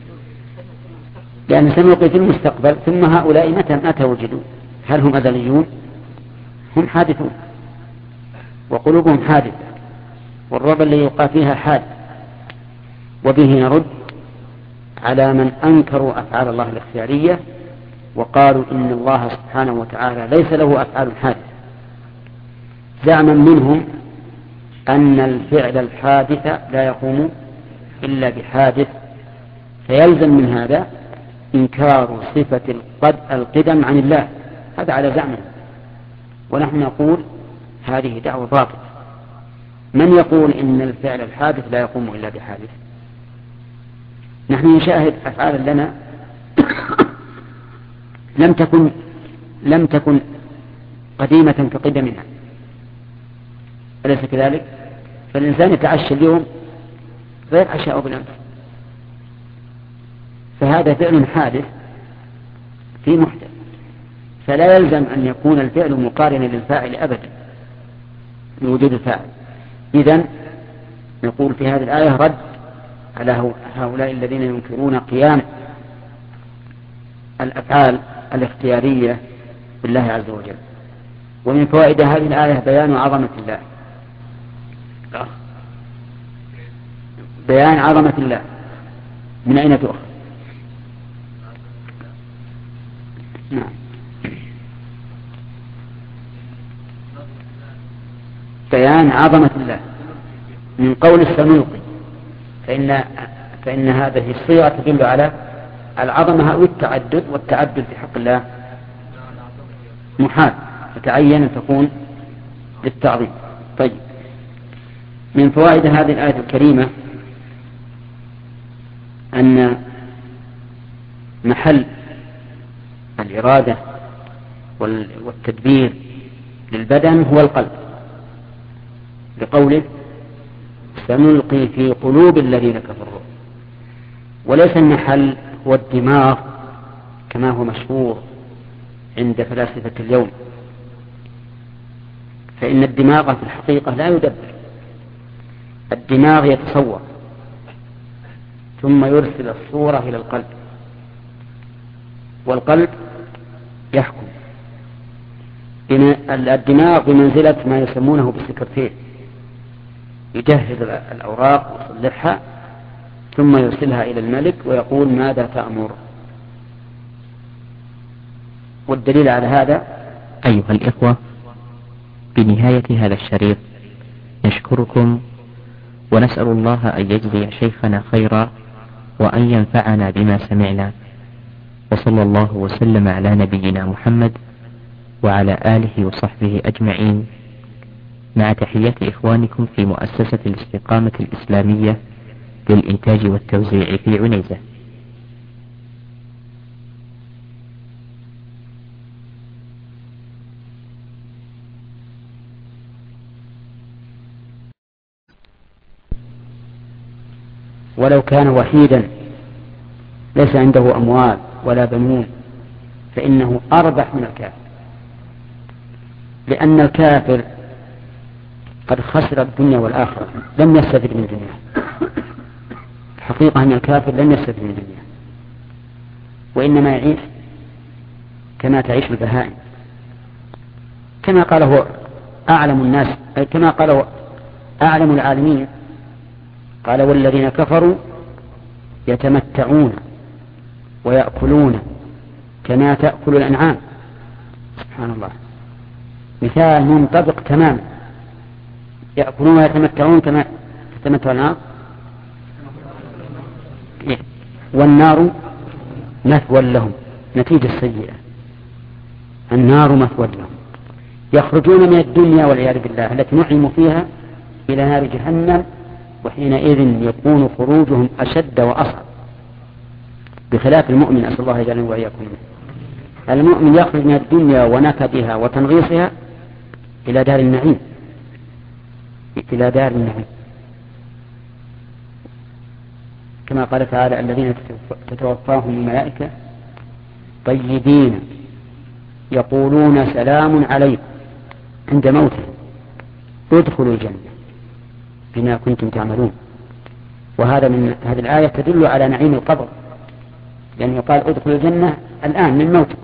لأن سنلقي في المستقبل، ثم هؤلاء متى وجدوا؟ هل هم أزليون؟ هم حادثون، وقلوبهم حادثة، والرعب اللي يلقى فيها حادث. وبه نرد على من أنكروا أفعال الله الاختيارية وقالوا إن الله سبحانه وتعالى ليس له أفعال حادثة، زعما منهم أن الفعل الحادث لا يقوم إلا بحادث، فيلزم من هذا إنكار صفة القدم عن الله. هذا على زعمه، ونحن نقول هذه دعوة باطلة. من يقول إن الفعل الحادث لا يقوم إلا بحادث؟ نحن نشاهد أفعالا لنا لم تكن قديمة كقدمنا، أليس كذلك؟ فالإنسان يتعشى اليوم غير عشاء بالأمس، فهذا فعل حادث في محدث، فلا يلزم أن يكون الفعل مقارنا للفاعل أبدا لوجود الفاعل. إذن نقول في هذه الآية رد على هؤلاء الذين ينكرون قيام الأفعال الاختيارية بالله عز وجل. ومن فوائد هذه الآية بيان عظمة الله، بيان عظمة الله. من أين تؤخذ؟ نعم. بيان عظمة الله من قول السنلقي، فإن هذه الصيغة تدل على العظمة أو التعدد، والتعدد في حق الله محال، فتعين أن تكون للتعظيم. طيب، من فوائد هذه الآية الكريمة أن محل الإرادة والتدبير للبدن هو القلب، لقوله سنلقي في قلوب الذين كفروا. وليس المحل هو الدماغ كما هو مشهور عند فلاسفة اليوم، فإن الدماغ في الحقيقة لا يدبر. الدماغ يتصور ثم يرسل الصورة إلى القلب، والقلب يحكم. الدماغ بمنزلة ما يسمونه بالسكرتير، يجهز الأوراق ويصلحها ثم يرسلها إلى الملك ويقول ماذا تأمر. والدليل على هذا أيها الإخوة، بنهاية هذا الشريط نشكركم ونسأل الله أن يجزي شيخنا خيرا وأن ينفعنا بما سمعنا، وصلى الله وسلم على نبينا محمد وعلى آله وصحبه أجمعين، مع تحيات إخوانكم في مؤسسة الاستقامة الإسلامية للإنتاج والتوزيع في عنيزة. ولو كان وحيدا ليس عنده أموال ولا بنون فإنه أربح من الكافر، لأن الكافر قد خسر الدنيا والآخرة، لم يستفد من دنياه. الحقيقة أن الكافر لم يستفد من دنياه، وإنما يعيش كما تعيش البهائم، كما قاله أعلم الناس، كما قاله أعلم العالمين، قال والذين كفروا يتمتعون ويأكلون كما تأكل الأنعام. سبحان الله، مثال منطبق تماما، يأكلون ويتمتعون كما تتمتع النار، والنار مثوى لهم، نتيجة سيئة، النار مثوى لهم، يخرجون من الدنيا والعياذ بالله التي نعموا فيها إلى نار جهنم، وحينئذ يكون خروجهم أشد وأصعب، بخلاف المؤمن. أسأل الله يجعلنا وإياكم منه. المؤمن يخرج من الدنيا ونكدها وتنغيصها إلى دار النعيم، إلى دار النعيم، كما قال تعالى الذين تتوفاهم الملائكة طيبين يقولون سلام عليكم عند موتهم ادخلوا الجنة بما كنتم تعملون. وهذا من هذه الآية تدل على نعيم القبر، لأنه قال ادخلوا الجنة الآن من موت.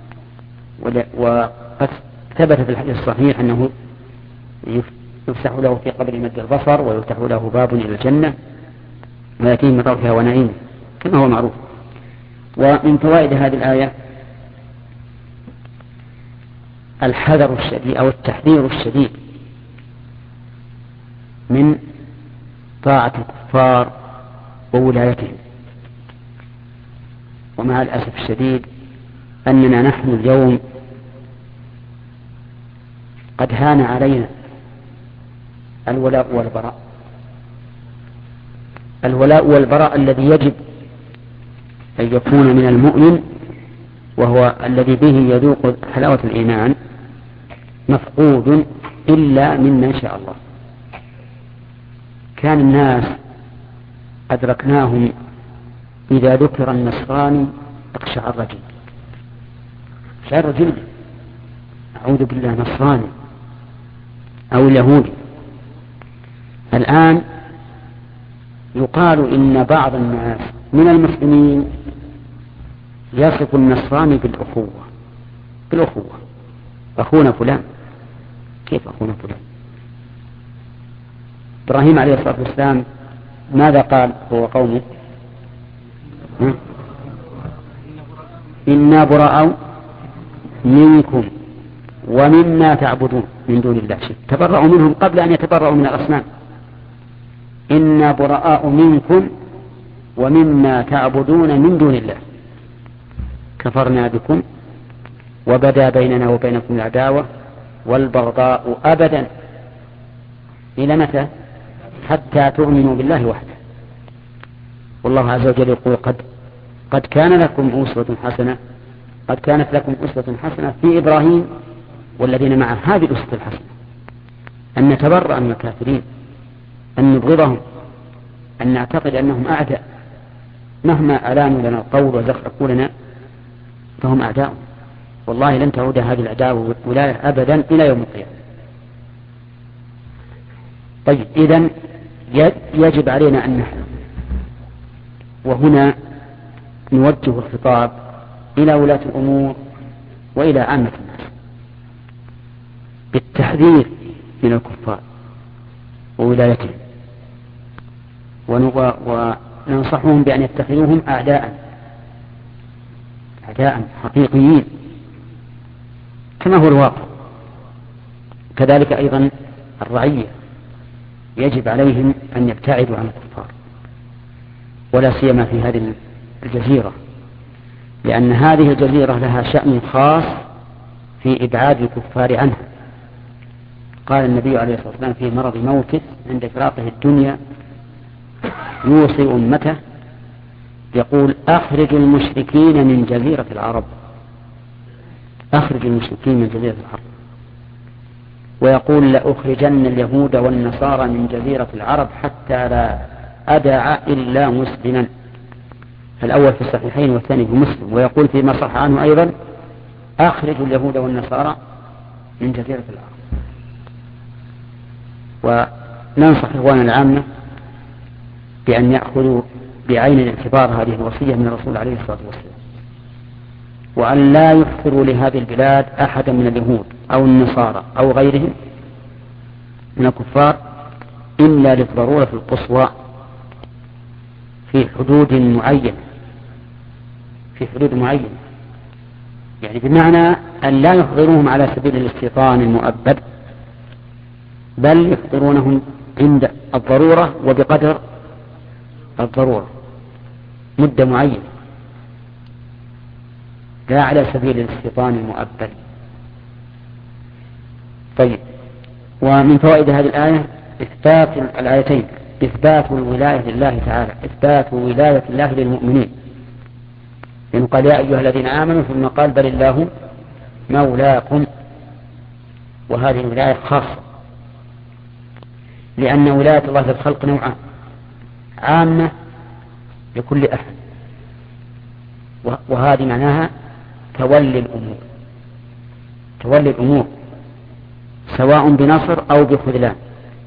وقد ثبت في الحديث الصحيح أنه يفتح له في قبر مد البصر ويفتح له باب إلى الجنة ويأتيه من روحها ونعيمه كما هو معروف. ومن فوائد هذه الآية الحذر الشديد أو التحذير الشديد من طاعة الكفار وولايتهم. ومع الأسف الشديد أننا نحن اليوم قد هان علينا الولاء والبراء، الولاء والبراء الذي يجب أن يكون من المؤمن، وهو الذي به يذوق حلاوة الإيمان، مفقود إلا ممن شاء الله. كان الناس أدركناهم إذا ذكر النصراني اقشعر الرجل، اقشعر الرجل، أعوذ بالله، نصراني أو اليهودي. الآن يقال إن بعض الناس من المسلمين يصف النصراني بالأخوة، أخونا فلان. كيف أخونا فلان؟ إبراهيم عليه الصلاة والسلام ماذا قال هو قومه؟ إنا براء منكم ومما تعبدون من دون الله. تبرأوا منهم قبل أن يتبرأوا من الأصنام. إنا براء منكم ومما تعبدون من دون الله كفرنا بكم وبدا بيننا وبينكم العداوة والبغضاء أبدا إلى متى؟ حتى تؤمنوا بالله وحده. والله عز وجل يقول قد كانت لكم أسوة حسنة في إبراهيم والذين معه. هذه الأسوة الحسنة أن نتبرأ من الكافرين، أن نبغضهم، أن نعتقد أنهم أعداء، مهما ألانوا لنا القول وزخرفوا لنا فهم أعداء، والله لن تعود هذه الأعداء ولاية أبدا إلى يوم القيامة. طيب، إذن يجب علينا أن نحن، وهنا نوجه الخطاب إلى ولاة الأمور وإلى عامة الناس بالتحذير من الكفار وولايتهم، وننصحهم بأن يتخذوهم أعداء حقيقيين كما هو الواقع. كذلك أيضا الرعية يجب عليهم أن يبتعدوا عن الكفار، ولا سيما في هذه الجزيرة، لأن هذه الجزيرة لها شأن خاص في إبعاد الكفار عنها. قال النبي عليه الصلاة والسلام في مرض موته عند فراقه الدنيا يوصي أمته يقول: أخرج المشركين من جزيرة العرب، أخرج المشركين من جزيرة العرب. ويقول: لأخرجن اليهود والنصارى من جزيرة العرب حتى لا أدع إلا مسلما. الأول في الصحيحين والثاني في مسلم. ويقول فيما صح عنه أيضا: أخرج اليهود والنصارى من جزيرة العرب. وننصح إخواننا العامة بأن يأخذوا بعين الاعتبار هذه الوصية من الرسول عليه الصلاة والسلام، وأن لا يحفروا لهذه البلاد أحدا من اليهود أو النصارى أو غيرهم من الكفار إلا للضرورة القصوى في حدود معينة، يعني بمعنى أن لا يحضروهم على سبيل الاستيطان المؤبد، بل يحضرونهم عند الضرورة وبقدر الضرورة مدة معينة، لا على سبيل الاستيطان المؤبد. طيب، ومن فوائد هذه الآية الآيتين إثبات الولاية لله تعالى، إثبات ولاية الله للمؤمنين، لأنه قال: يا أيها الذين آمنوا، ثم قال: بل الله مولاكم. وهذه الولاية خاصة، لأن ولاية الله للخلق نوعان: عامة لكل أحد، وهذه معناها تولي الأمور سواء بنصر أو بخذلان.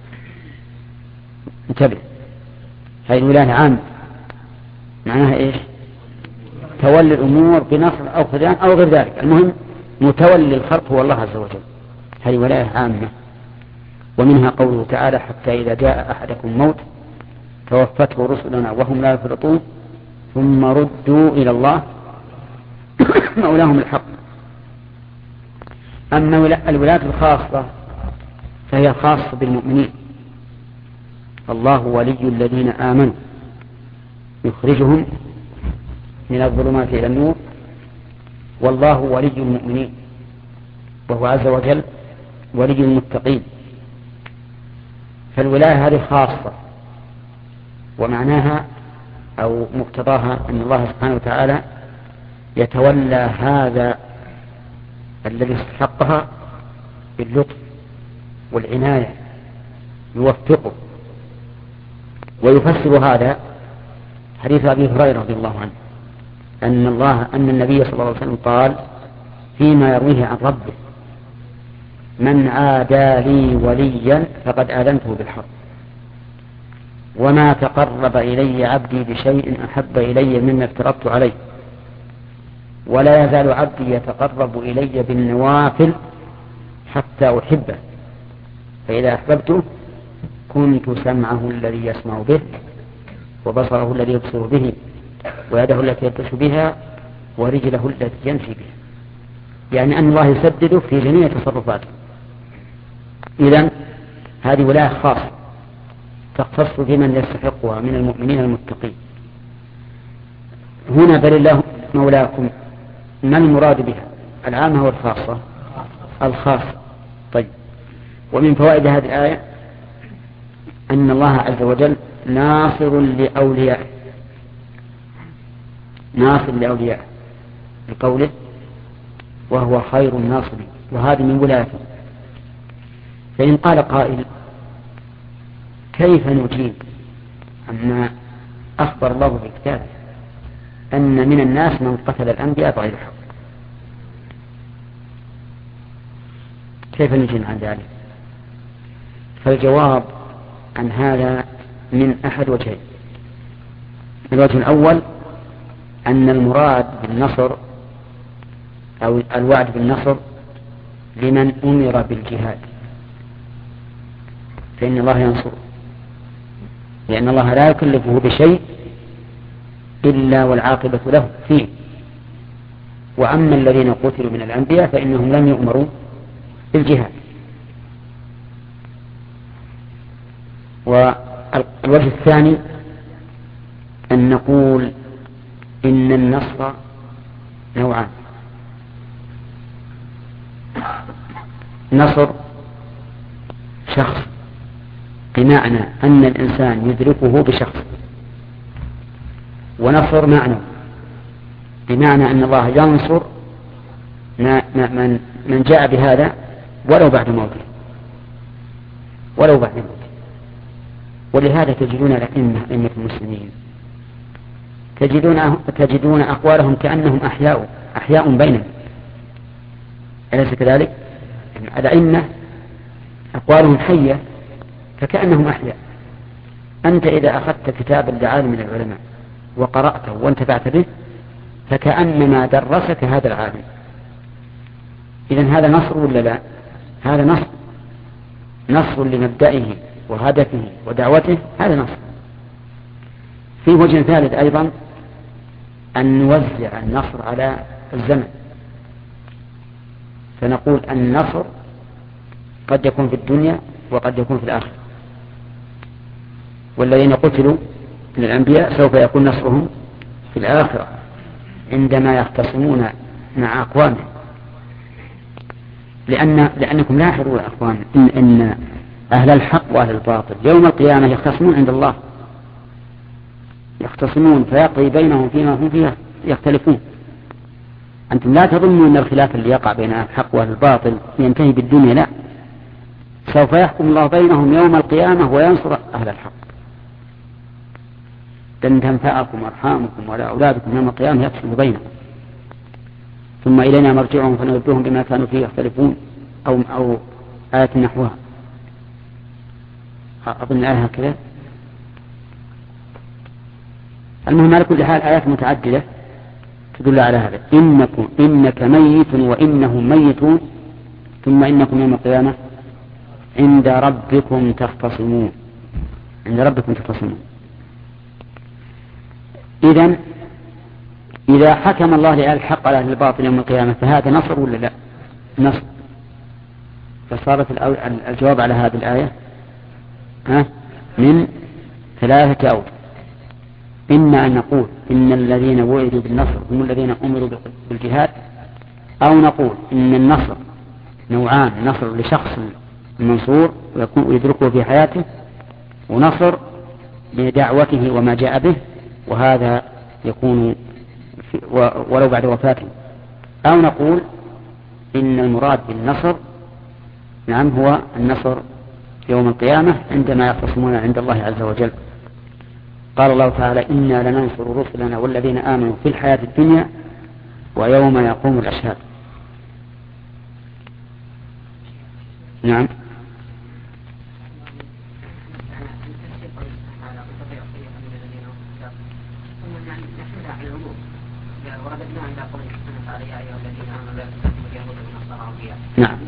انتبه، هذه الولاية عامة معناها إيش؟ تولي الأمور بنصر أو خذلان أو غير ذلك، المهم متولي الخلق هو الله عز وجل. هذه ولاية عامة. ومنها قوله تعالى: حتى إذا جاء أحدكم الموت توفته رسلنا وهم لا يفرطون ثم ردوا إلى الله مولاهم الحق. أما الولاية الخاصة فهي خاصة بالمؤمنين، الله ولي الذين آمنوا يخرجهم من الظلمات إلى النور، والله ولي المؤمنين، وهو عز وجل ولي المتقين. فالولاية هذه خاصة، ومعناها أو مقتضاها أن الله سبحانه وتعالى يتولى هذا الذي استحقها باللطف والعناية، يوفقه. ويفسر هذا حديث أبي هريرة رضي الله عنه أن النبي صلى الله عليه وسلم قال فيما يرويه عن ربه: من عادى لي وليا فقد آذنته بالحرب، وما تقرب إلي عبدي بشيء أحب إلي مما افترضت عليه، ولا يزال عبدي يتقرب إلي بالنوافل حتى أحبه، فإذا أحببته كنت سمعه الذي يسمع به، وبصره الذي يبصر به، ويده التي يبطش بها، ورجله التي يمشي بها. يعني أن الله يسدده في جميع تصرفاته. إذن هذه ولاية خاصة تختص بمن يستحقها من المؤمنين المتقين. هنا بل الله مولاكم، ما المراد بها؟ العامة والخاصة؟ الخاصة. طيب، ومن فوائد هذه الآية أن الله عز وجل ناصر لأوليائه، ناصر لأوليائه بقوله: وهو خير الناصرين، وهذه من ولايته. فإن قال قائل: كيف نجيب عما أخبر الله في كتابه أن من الناس من قتل الأنبياء بغير حق. كيف نجيب عن ذلك؟ فالجواب عن هذا من أحد وجهين. الوجه الأول أن المراد بالنصر أو الوعد بالنصر لمن أمر بالجهاد، فإن الله ينصر، لأن الله لا يكلفه بشيء إلا والعاقبة له فيه. وأما الذين قتلوا من الأنبياء فإنهم لم يؤمروا بالجهاد. والوجه الثاني أن نقول إن النصر نوعان: نصر شخص بمعنى أن الإنسان يدركه بشخص، ونصر معنى بمعنى أن الله ينصر من جاء بهذا ولو بعد موته. ولهذا تجدون أئمة المسلمين تجدون أقوالهم كأنهم أحياء بينهم، أليس كذلك؟ الأئمة أقوالهم حية فكأنهم أحياء. أنت إذا أخذت كتابا لعالم من العلماء وقرأته وانتفعت به فكأنما درسك هذا العالم. إذن هذا نصر ولا لا؟ هذا نصر لمبدئه وهدفه ودعوته، هذا نصر. في وجه ثالث أيضا أن نوزع النصر على الزمن، فنقول النصر قد يكون في الدنيا وقد يكون في الآخرة. والذين قتلوا من الأنبياء سوف يكون نصرهم في الآخرة عندما يختصمون مع أقوامهم، لأنكم لاحظوا يا أخوان إن أهل الحق وأهل الباطل يوم القيامة يختصمون عند الله، يختصمون فيقضي بينهم فيما هم فيه يختلفون. أنتم لا تظنوا أن الخلاف اللي يقع بين أهل الحق وأهل الباطل ينتهي بالدنيا، لا، سوف يحكم الله بينهم يوم القيامة وينصر أهل الحق. لن تنفعكم أرحامكم ولا أولادكم يوم القيامة يفصل بينهم، ثم إلينا مرجعهم فننبئهم بما كانوا فيه يختلفون، أو آية نحوها، أظن آية هكذا. المهم على كل حال آيات متعددة تدل على هذا: إنك ميت وإنهم ميتون ثم إنكم يوم القيامة عند ربكم تختصمون. إذا حكم الله لأهل الحق على أهل الباطل يوم القيامة فهذا نصر ولا لا؟ نصر. فصارت الجواب على هذه الآية من 3 أوجه: إما أن نقول إن الذين وعدوا بالنصر هم الذين أمروا بالجهاد، أو نقول إن النصر نوعان: نصر لشخص منصور ويدركه في حياته، ونصر بدعوته وما جاء به، وهذا يكون ولو بعد وفاته. أو نقول إن المراد بالنصر هو النصر يوم القيامة عندما يختصمون عند الله عز وجل. قال الله تعالى: إنا لننصر رسلنا والذين آمنوا في الحياة الدنيا ويوم يقوم الأشهاد. نعم. نعم.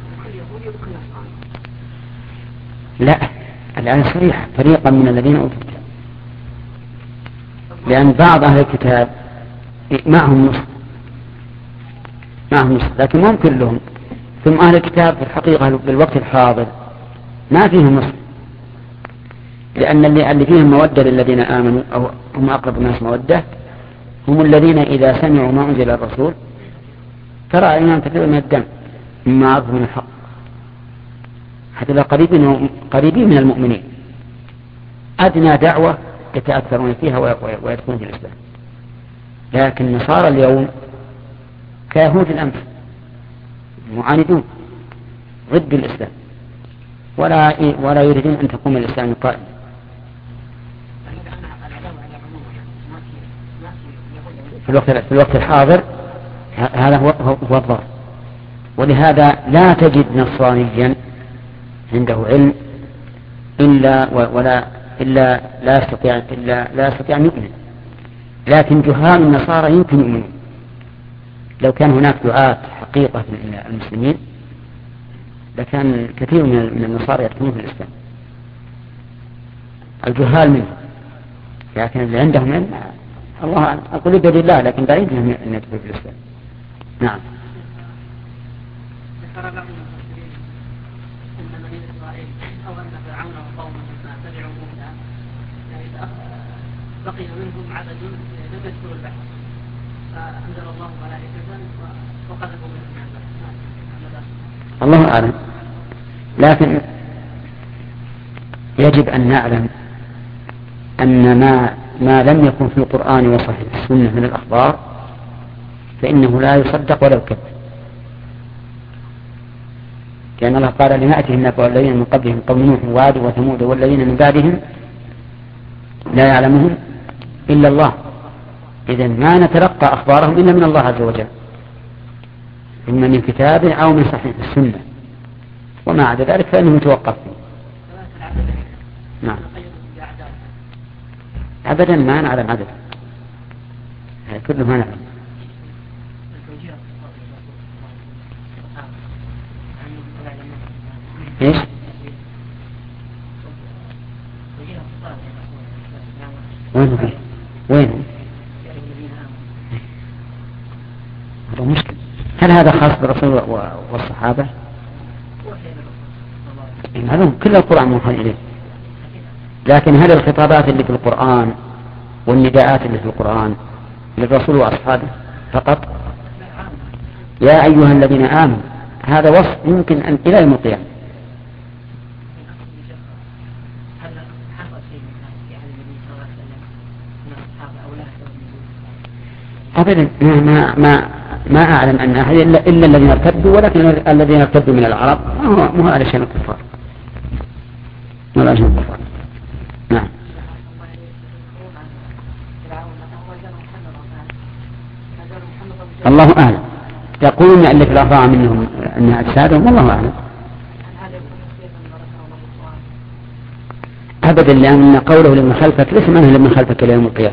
لا، الآن صريح: فريقا من الذين أوتوا الكتاب، لأن بعض أهل الكتاب معهم نصر لكن مو كلهم. ثم أهل الكتاب في الحقيقة بالوقت الحاضر ما فيهم نصر، لأن اللي فيهم مودة للذين آمنوا أو هم أقرب الناس مودة هم الذين إذا سمعوا ما أنزل الرسول ترى أنهم كثير من الدم مما عرفوا من الحق، حتى قريبين من المؤمنين، أدنى دعوة يتأثرون فيها ويدخلون في الإسلام. لكن نصارى اليوم كيهود الأمس معاندون ضد الإسلام، ولا يريدون أن تقوم الإسلام قائم. في الوقت الحاضر هذا هو الضار. ولهذا لا تجد نصرانيا عنده علم إلا لا يستطيع أن يؤمن. لكن جهال النصارى يمكن يؤمنون. لو كان هناك دعاة حقيقة من المسلمين لكان كثير من النصارى يدخلون في الإسلام. الجهال منهم، لكن اللي عندهم علم الله أعلم. أقول بيد الله، لكن بعيد أن يدخل في الإسلام. نعم. ذكر بعض المفسرين أن بني إسرائيل أو أن فرعون وقومه تبعوا موسى يعني بقي منهم عدد لم يدخلوا البحر فأنزل الله ملائكة وقذفوا منهم البحر. الله أعلم. لكن يجب أن نعلم أن ما لم يكن في القرآن وصحيح السنة من الأخبار فإنه لا يصدق ولو كذب. لأن الله قال لما أتهم نبأ الذين من قبلهم قوم نوح وعاد وثمود والذين من بعدهم لا يعلمهم إلا الله. إذن ما نتلقى أخبارهم إلا من الله عز وجل، إما من كتاب أو من صحيح السنة، وما عدا ذلك فإنه متوقف فيه. نعم. أبدا ما نعلم عدد، كله ما نعلم. إيش؟ وين؟ هذا مشكل. هل هذا خاص بالرسول والصحابة؟ هذا كل القرآن موحى إليه. لكن هل الخطابات اللي في القرآن والنداءات اللي في القرآن للرسول وأصحابه فقط؟ يا أيها الذين آمنوا، هذا وصف يمكن أن إلى يوم القيامة. أبدا ما أعلم أن أحد إلا الذين ارتدوا، ولكن الذين ارتدوا من العرب مو على شأن الكفار، ولا شأن الكفار. نعم. الله أعلم. يقولون أن في الأربعة منهم أن أجسادهم، والله أعلم. أبدا، لأن قوله لمن خلفك ليس معنى لمن خلفك إلى يوم القيامة.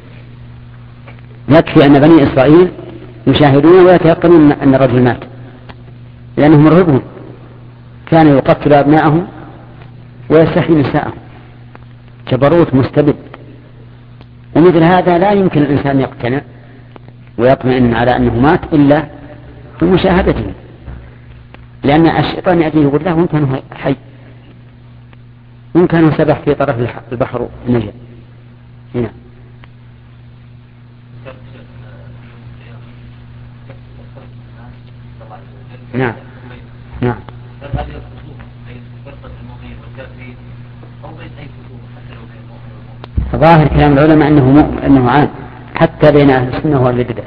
يكفي أن بني إسرائيل يشاهدون ويتيقنون أن الرجل مات، لأنهم مرهبهم كان يقتل أبناءهم ويستحيي نساءهم، جبروت مستبد. ومثل هذا لا يمكن الإنسان يقتنع ويطمئن على أنه مات إلا بمشاهدته، لأن الشيطان يأتيه يقول له وإن كان حي، وإن كان سبح في طرف البحر نجا. هنا نعم نعم. ظاهر كلام العلماء أنه عام حتى بين أهل السنة وأهل البدع،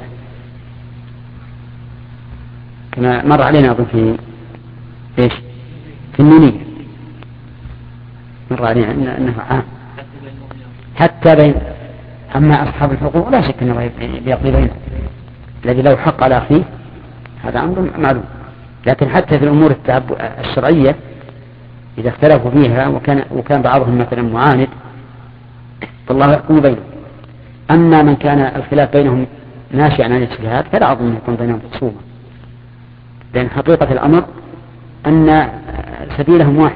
كما مر علينا أظن في إيش في النونية، مر علينا أنه عام حتى بين. أما أصحاب الحقوق لا شك أنه يقضي بينه، الذي لو حق على أخيه هذا أمر معلوم. لكن حتى في الأمور الشرعية إذا اختلفوا فيها وكان بعضهم مثلا معاند فالله يحكم بينهم. أما من كان الخلاف بينهم ناشئا عن الاجتهاد فلا أظن أن يكون بينهم خصومة، لأن حقيقة الأمر أن سبيلهم واحد،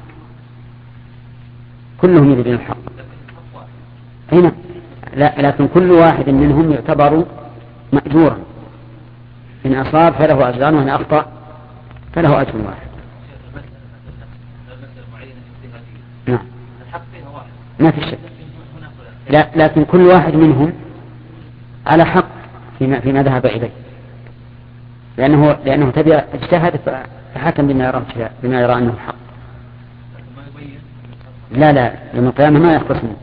كلهم يريدون الحق. هنا لا، لكن كل واحد منهم يعتبر مأجورا، إن أصاب فله أجران وإن أخطأ فله أجر واحد. نعم ما في شك. لا، لكن كل واحد منهم على حق فيما ذهب إليه، لأنه تبع اجتهد فحكم بما يرى أنه حق. لا يوم القيامة ما يخلص منه.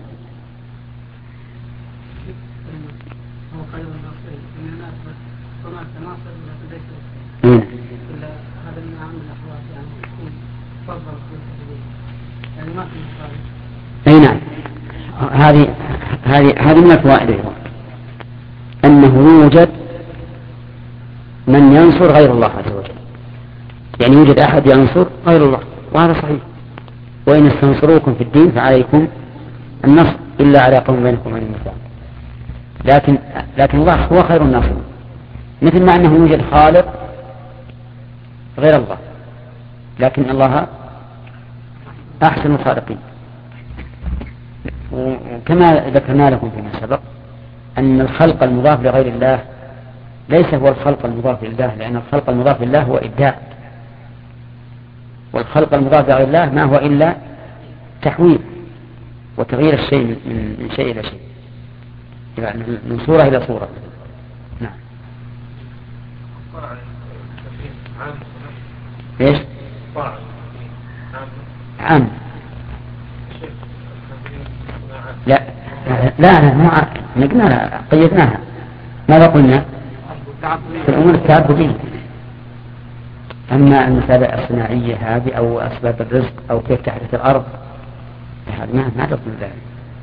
أي نعم. هذه من الفوائد أيضا. أنه يوجد من ينصر غير الله عز وجل، يعني يوجد أحد ينصر غير الله، وهذا صحيح. وإن استنصروكم في الدين فعليكم النصر إلا على قوم بينكم وبين الميثاق. لكن الله هو خير الناصر، مثل ما أنه يوجد خالق غير الله، لكن الله أحسن الخالقين. وكما ذكرنا لكم فيما سبق أن الخلق المضاف لغير الله ليس هو الخلق المضاف لله، لأن الخلق المضاف لله هو إبداع، والخلق المضاف لغير الله ما هو إلا تحويل وتغيير الشيء من شيء إلى شيء، يعني من صورة إلى صورة. نعم. ايش؟ عام. لا مو عام، نقلنا قيدناها. ماذا قلنا؟ في الأمور التعبدية. أما المسائل الصناعية هذه أو أسباب الرزق أو كيف تحدث الأرض هذا ما تقول ذلك.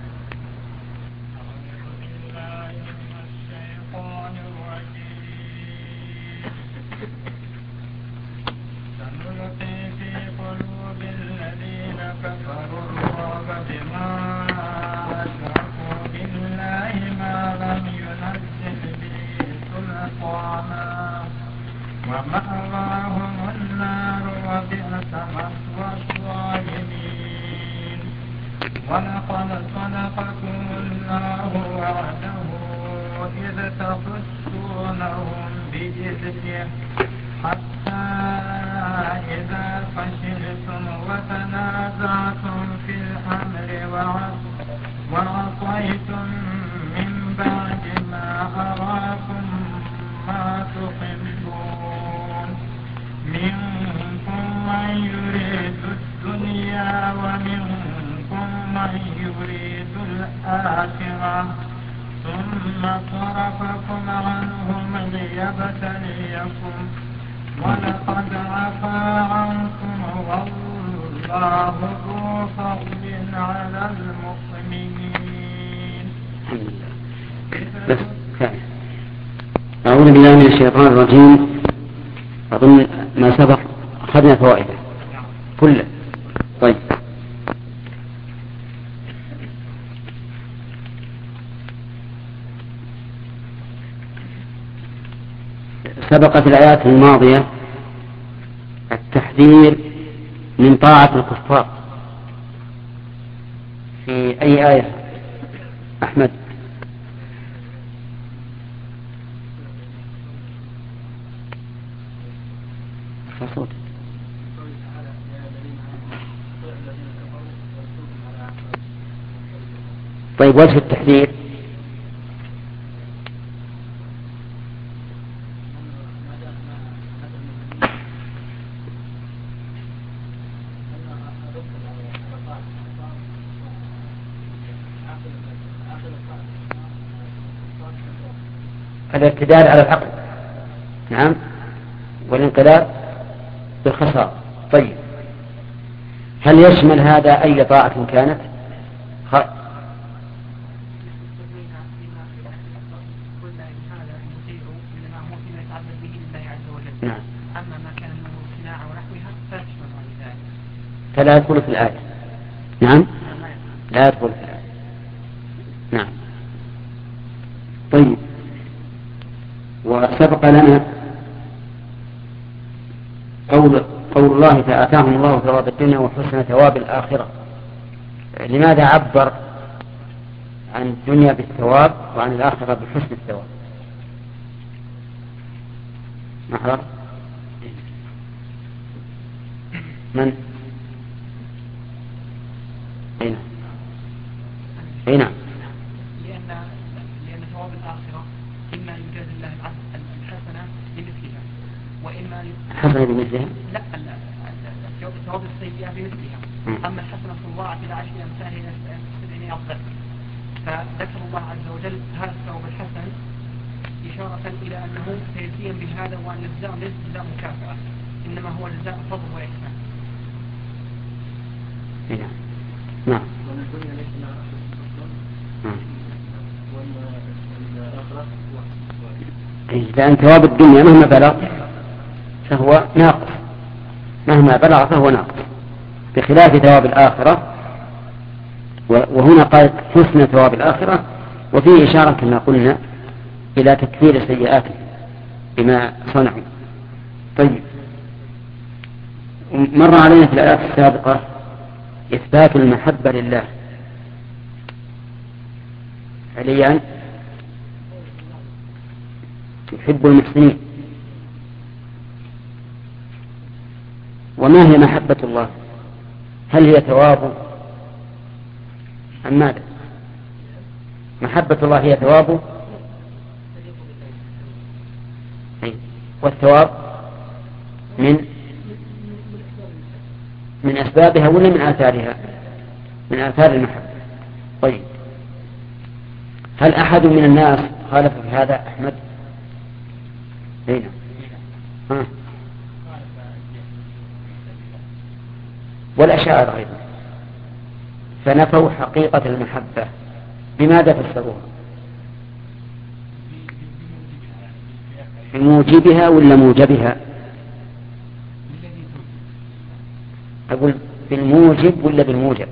ومأواهم النار وبئس مثوى الظالمين. ولقد صدقكم الله وعده إذ تحسونهم بإذنه حتى إذا فشلتم وتنازعتم في الأمر وعصيتم من بعد ما أراكم ما تحبون منكم من يريد الدنيا ومنكم من يريد الآخرة ثم صرفكم عنهم ليبتليكم ولقد عفا عنكم والله ذو فضل على المؤمنين. أعوذ بالله من الشيطان الرجيم. أظن ما سبق أخذنا فوائده كله. طيب، سبقت الآيات الماضية التحذير من طاعة الكفار. في أي آية أحمد؟ طيب، وجه التحذير الاعتدال على العقل، نعم، والانقلاب بالخسارة. طيب، هل يشمل هذا أي طاعة كانت؟ نعم. أما ما كان منه صناعة ونحوها فلا تشمل ذلك، فلا يدخل في الآية. نعم، لا يدخل في الآية. نعم. طيب، وسبق لنا قول الله فآتاهم الله ثواب الدنيا وحسن ثواب الآخرة. لماذا عبر عن الدنيا بالثواب وعن الآخرة بحسن الثواب؟ محضر من؟ أين؟ لأن ثواب الآخرة إما يجاز الله الحسنة بمثلها وإما حسنة بمثلها؟ لا، ثواب السيئة بمثلها. أما الحسنة الله إلى 10 أمثالها إلى 70 أفضل. فذكر الله عز وجل هذا الثواب الحسن إشارة إلى أنه سيزيد بهذا، وأن الجزاء ليس جزاء مكافأة، إنما هو جزاء فضل وإحسان. نعم. لأن ثواب الدنيا مهما بلغ فهو ناقص، مهما بلغ فهو ناقص، بخلاف ثواب الآخرة. وهنا قال حسن ثواب الآخرة، وفيه إشارة كما قلنا إلى تكفير سيئاته بما صنعوا. طيب، مر علينا في الآيات السابقة إثبات المحبة لله عليا يحب المحسنين. وما هي محبة الله؟ هل هي ثوابه أم ماذا؟ محبة الله هي ثوابه، والثواب من أسبابها ولا من آثارها؟ من آثار المحبة. طيب، هل أحد من الناس خالف في هذا أحمد؟ هنا والأشاعرة أيضا فنفوا حقيقة المحبة. بماذا فسروها؟ بموجبها ولا موجبها؟ أقول بالموجب ولا بالموجب؟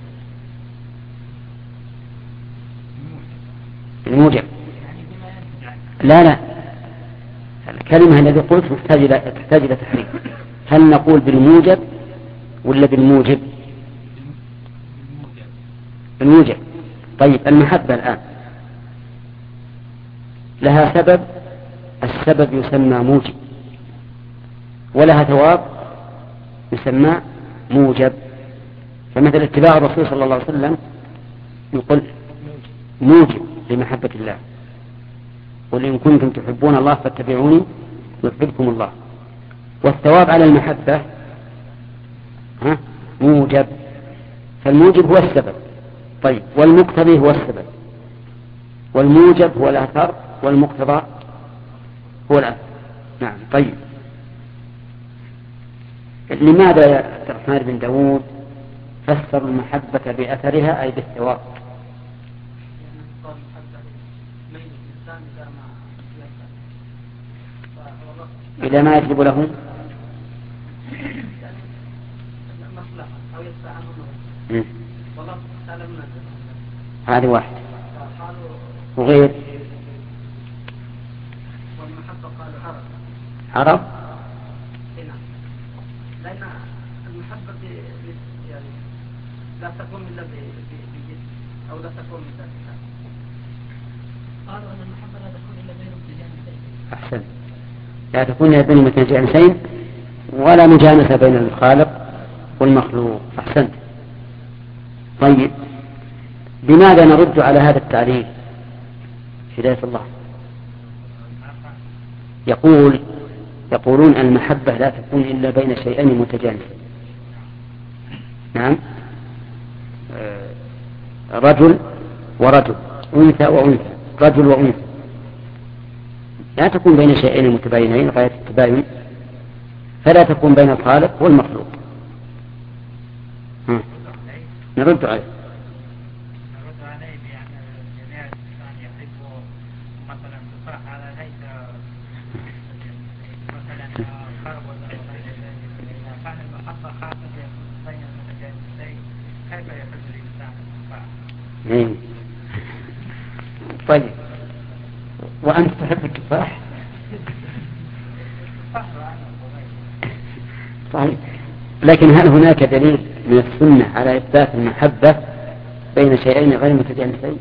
بالموجب. لا، الكلمة التي قلت تحتاج إلى تحريف. هل نقول بالموجب ولا بالموجب؟ بالموجب. طيب، المحبة الآن لها سبب، السبب يسمى موجب، ولها ثواب يسمى موجب. فمثل اتباع الرسول صلى الله عليه وسلم يقول موجب لمحبة الله، قل إن كنتم تحبون الله فاتبعوني يحببكم الله. والثواب على المحبة موجب، فالموجب هو السبب. طيب، والمقتضي هو السبب، والموجب هو الأثر، والمقتضى هو الأثر. نعم. طيب، لماذا يا عبد الرحمن بن داود فسر المحبة بأثرها أي بالثواب؟ إلى ما يجب له هذه واحد. وغير عرب لأن المحبة يعني لا تكون إلا بالجسم أو لا تكون مثل قالوا أن المحبة لا تكون إلا بين متجانسين. أحسن، لا تكون إلا بين متجانسين ولا مجانسة بين الخالق والمخلوق. أحسنت. طيب، بماذا نرد على هذا التعريف؟ هداية الله يقولون المحبة لا تكون إلا بين شيئين متجانسين. نعم، رجل ورجل، أنثى وأنثى، رجل وأنثى، لا تكون بين شيئين متباينين غاية التباين، فلا تكون بين الخالق والمخلوق. نرد عليه بأن جميع الإنسان يحب مثلا تفاح على ليس مثلا قرب ولا غير ذلك. إذا كان المحبة خاصة بين المتجانسين كيف يحب الإنسان التفاح؟ طيب، وأنت تحب التفاح؟ طيب، لكن هل هناك دليل من السنة على إثبات المحبة بين شيئين غير متجانسين؟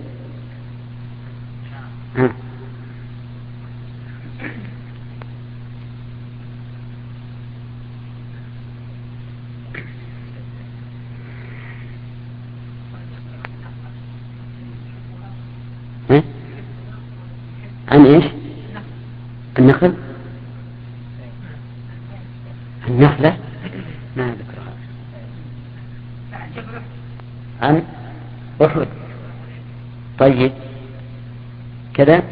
عن إيش؟ النخل؟ النخلة؟ ما ذكرها. عن أحد. طيب، كذا.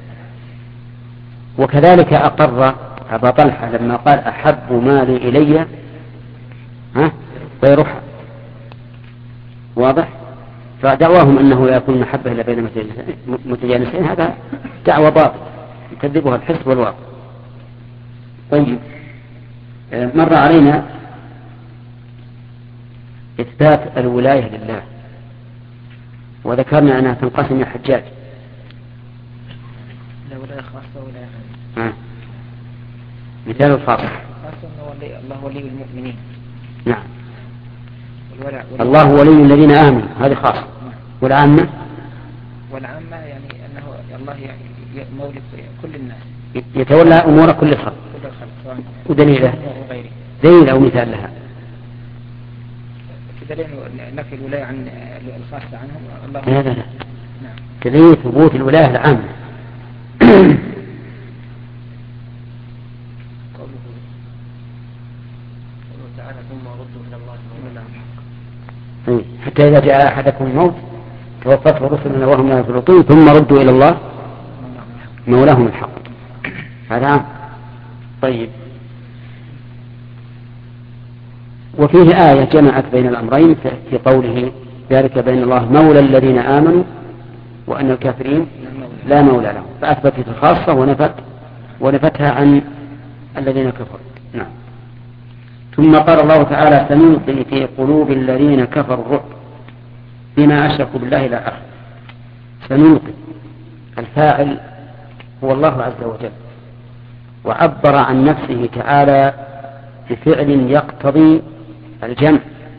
وكذلك أقر أبا طلحة لما قال أحب مالي إلي ويرحى. واضح؟ فدعواهم أنه لا يكون محبة إلا بين متجانسين هذا دعوة باطلة يكذبها الحس والواقع. طيب، مر علينا إثبات الولاية لله، وذكرنا أنها تنقسم إلى حجاج. لا ولاية خاصة ولاية عامة. مثال الخاص الله ولي المؤمنين. نعم. الله ولي الذين آمنوا هذه خاصة. والعامة يعني أنه الله مولد كل الناس يتولى أمور كل الخلق. ودليله دليل أو مثال لها دليل نفي الولاية عن الخاصة عنهم الله. لا نعم. دليل ثبوت الولاية العامة. حتى إذا جاء أحدكم الموت توفته رسلنا وهم لا يفرطون ثم ردوا إلى الله مولاهم الحق. هذا طيب. وفيه آية جمعت بين الأمرين في قوله ذلك بين الله مولى الذين آمنوا وأن الكافرين لا مولى لهم، فأثبتت الخاصة ونفتها عن الذين كفروا. نعم. ثم قال الله تعالى سنلقي في قلوب الذين كفروا الرعب بما أشركوا بالله إلى آخره. سنلقي الفاعل هو الله عز وجل، وعبر عن نفسه تعالى بفعل يقتضي الجمع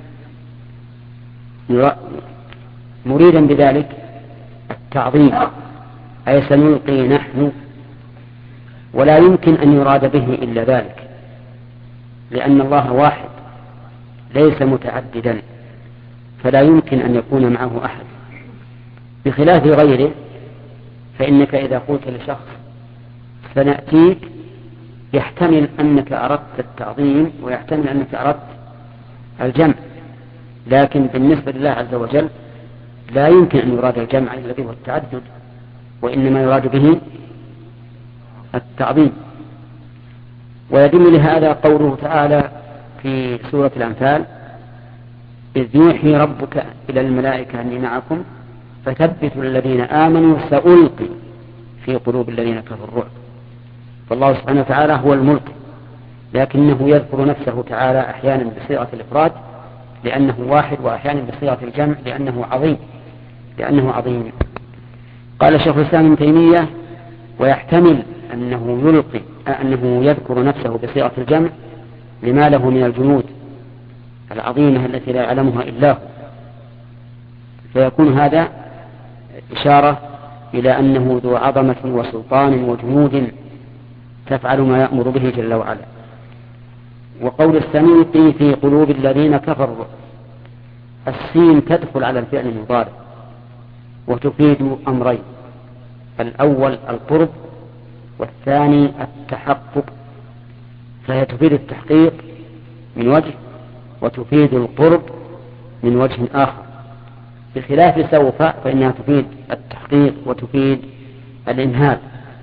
مريدا بذلك التعظيم، أي سنلقي نحن، ولا يمكن أن يراد به إلا ذلك، لأن الله واحد ليس متعددا، فلا يمكن أن يكون معه أحد، بخلاف غيره. فإنك إذا قلت لشخص سنأتيك يحتمل أنك أردت التعظيم ويحتمل أنك أردت الجمع، لكن بالنسبة لله عز وجل لا يمكن أن يراد الجمع الذي هو التعدد، وإنما يراد به التعظيم. ويدل لهذا قوله تعالى في سورة الأنفال إذ يوحي ربك إلى الملائكة أني معكم فثبتوا الذين آمنوا سألقي في قلوب الذين كفروا الرعب. فالله سبحانه وتعالى هو الملقي، لكنه يذكر نفسه تعالى أحيانا بصيغة الإفراد لأنه واحد، وأحيانا بصيغة الجمع لأنه عظيم. قال شيخ الإسلام ابن تيمية ويحتمل أنه يذكر نفسه بصيغة الجمع لما له من الجنود العظيمة التي لا يعلمها إلا هو، فيكون هذا إشارة إلى أنه ذو عظمة وسلطان وجنود تفعل ما يأمر به جل وعلا. وقول السنلقي في قلوب الذين كفروا، السين تدخل على الفعل المضارع وتفيد أمرين: الأول القرب، والثاني التحقق، فهي تفيد التحقيق من وجه وتفيد القرب من وجه آخر، بخلاف سوف فإنها تفيد التحقيق وتفيد الإمهال.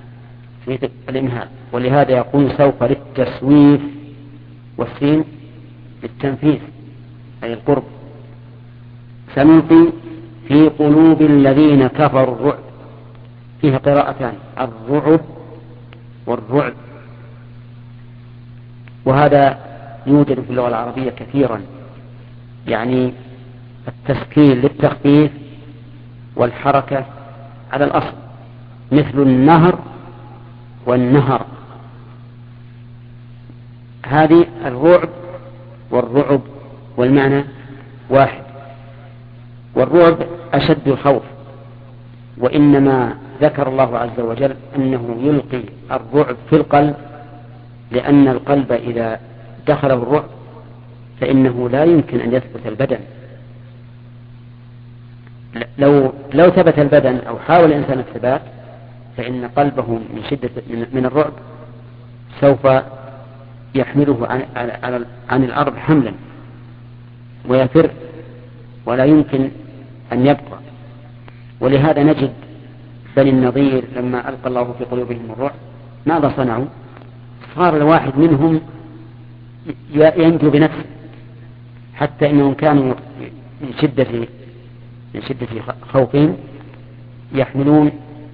ولهذا يقول سوف للتسويف والسين للتنفيذ أي القرب. سنلقي في قلوب الذين كفروا الرعب، فيها قراءتان: الرعب والرعب، وهذا يوجد في اللغة العربية كثيرا، يعني التسكين للتخفيف والحركة على الأصل، مثل النهر والنهر. هذه الرعب والرعب والمعنى واحد، والرعب أشد الخوف، وإنما ذكر الله عز وجل أنه يلقي الرعب في القلب، لأن القلب إذا دخل الرعب فإنه لا يمكن أن يثبت البدن. لو ثبت البدن أو حاول الإنسان الثبات فإن قلبه من شدة من الرعب سوف يحمله عن الأرض حملا ويفر ولا يمكن أن يبقى. ولهذا نجد بني النضير لما ألقى الله في قلوبهم الرعب ماذا صنعوا؟ صار الواحد منهم ينجو بنفسه، حتى إنهم كانوا من شدة من شدة خوفهم يحملون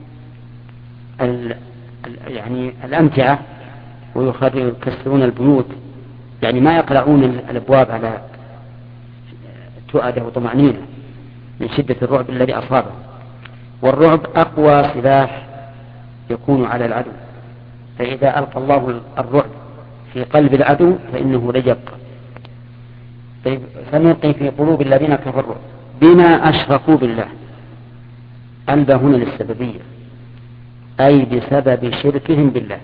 يعني الأمتعة ويكسرون البيوت، يعني ما يقلعون الأبواب على تؤدة وطمأنينة من شدة الرعب الذي أصابه. والرعب أقوى سلاح يكون على العدو، فإذا ألقى الله الرعب في قلب العدو فإنه لجق. طيب سنلقي في قلوب الذين كفروا بما أشركوا بالله، الباء هنا للسببية، أي بسبب شركهم بالله.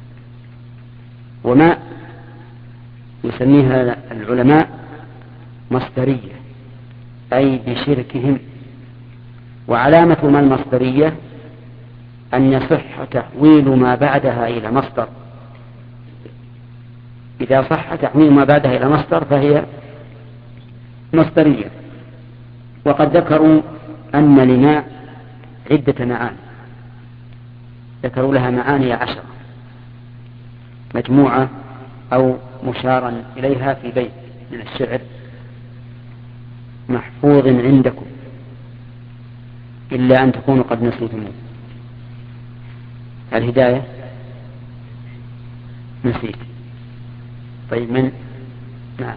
وما يسميها العلماء مصدرية، أي بشركهم. وعلامة ما المصدرية أن يصح تحويل ما بعدها إلى مصدر. إذا صح تحويل ما بعدها إلى مصدر فهي مصدرية. وقد ذكروا أن لما عدة معاني، ذكروا لها معاني 10 مجموعة أو مشارا إليها في بيت من الشعر: محفوظ عندكم إلا أن تكونوا قد نسيتموه. الهداية نسيت. طيب من نعم